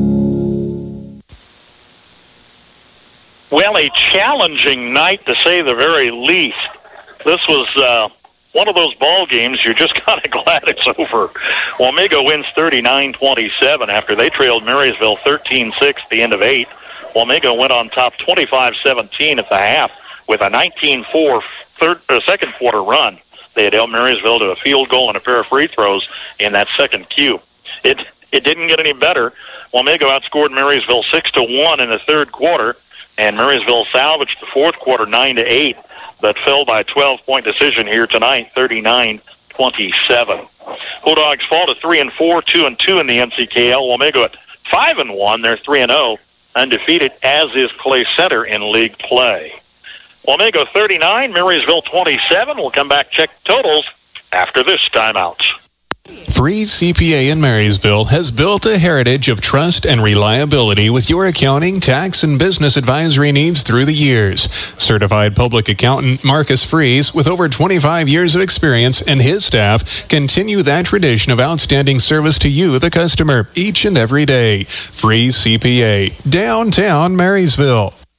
Well, a challenging night to say the very least. This was uh, one of those ball games you're just kind of glad it's over. Wamego wins thirty-nine twenty-seven after they trailed Marysville thirteen six at the end of eight. Wamego went on top twenty-five seventeen at the half with a nineteen four third, uh, second quarter run. They had held Marysville to a field goal and a pair of free throws in that second Q. It it didn't get any better. Wamego outscored Marysville six to one in the third quarter. And Marysville salvaged the fourth quarter nine to eight, but fell by a twelve-point decision here tonight, thirty-nine twenty-seven. Bulldogs fall to three and four, two and two in the N C K L. Wamego at five and one, they're three and zero, undefeated, as is Clay Center in league play. Wamego thirty-nine, Marysville twenty-seven. We'll come back check totals after this timeout. Freeze C P A in Marysville has built a heritage of trust and reliability with your accounting, tax, and business advisory needs through the years. Certified public accountant Marcus Freeze, with over twenty-five years of experience, and his staff continue that tradition of outstanding service to you, the customer, each and every day. Freeze C P A, downtown Marysville.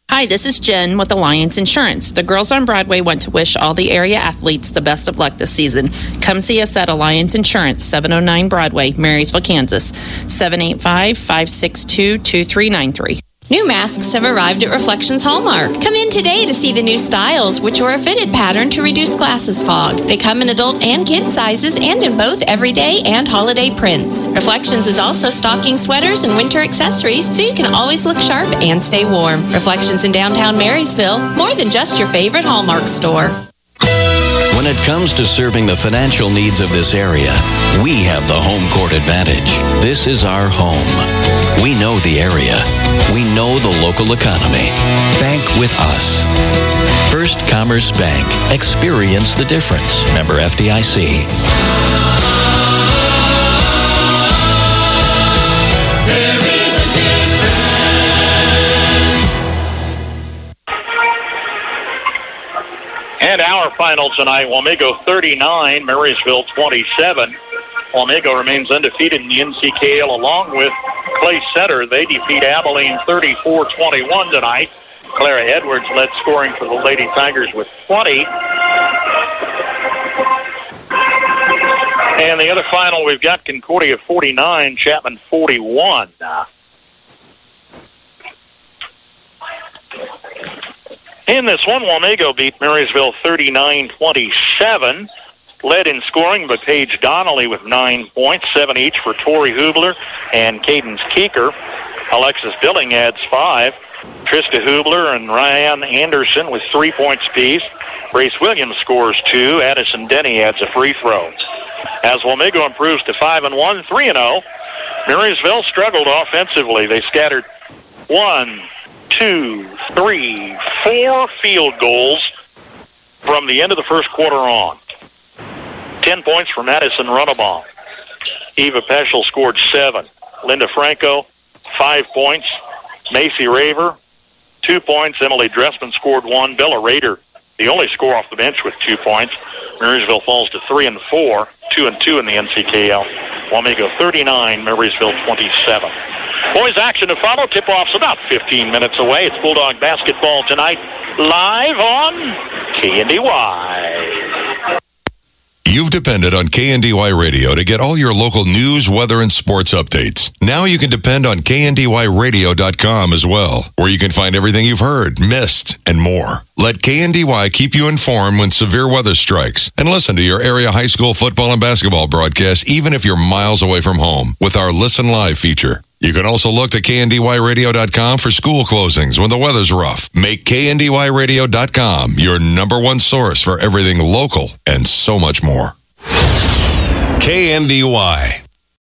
Hi, this is Jen with Alliance Insurance. The girls on Broadway want to wish all the area athletes the best of luck this season. Come see us at Alliance Insurance, seven oh nine Broadway, Marysville, Kansas, seven eight five, five six two, two three nine three. New masks have arrived at Reflections Hallmark. Come in today to see the new styles, which are a fitted pattern to reduce glasses fog. They come in adult and kid sizes and in both everyday and holiday prints. Reflections is also stocking sweaters and winter accessories, so you can always look sharp and stay warm. Reflections in downtown Marysville, more than just your favorite Hallmark store. When it comes to serving the financial needs of this area, we have the home court advantage. This is our home. We know the area. We know the local economy. Bank with us. First Commerce Bank. Experience the difference. Member F D I C. And our final tonight, Wamego thirty-nine, Marysville twenty-seven. Wamego remains undefeated in the N C K L along with Clay Center. They defeat Abilene thirty-four twenty-one tonight. Clara Edwards led scoring for the Lady Tigers with twenty. And the other final, we've got Concordia forty-nine, Chapman forty-one. In this one, Wamego beat Marysville thirty-nine twenty-seven. Led in scoring by Paige Donnelly with nine points, seven each for Tori Hubler and Cadence Keeker. Alexis Billing adds five. Trista Hubler and Ryan Anderson with three points apiece. Grace Williams scores two. Addison Denny adds a free throw. As Wamego improves to five and one, three and oh, Marysville struggled offensively. They scattered one, two, three, four field goals from the end of the first quarter on. Ten points for Madison Runabaugh. Eva Peschel scored seven. Linda Franco, five points. Macy Raver, two points. Emily Dressman scored one. Bella Rader, the only scorer off the bench with two points. Marysville falls to three and four, two and two in the N C K L. Wamego thirty-nine, Marysville twenty-seven. Boys action to follow. Tip-off's about fifteen minutes away. It's Bulldog basketball tonight, live on K N D Y. You've depended on K N D Y Radio to get all your local news, weather, and sports updates. Now you can depend on K N D Y radio dot com as well, where you can find everything you've heard, missed, and more. Let K N D Y keep you informed when severe weather strikes, and listen to your area high school football and basketball broadcasts even if you're miles away from home with our Listen Live feature. You can also look to K N D Y radio dot com for school closings when the weather's rough. Make K N D Y radio dot com your number one source for everything local and so much more. K N D Y.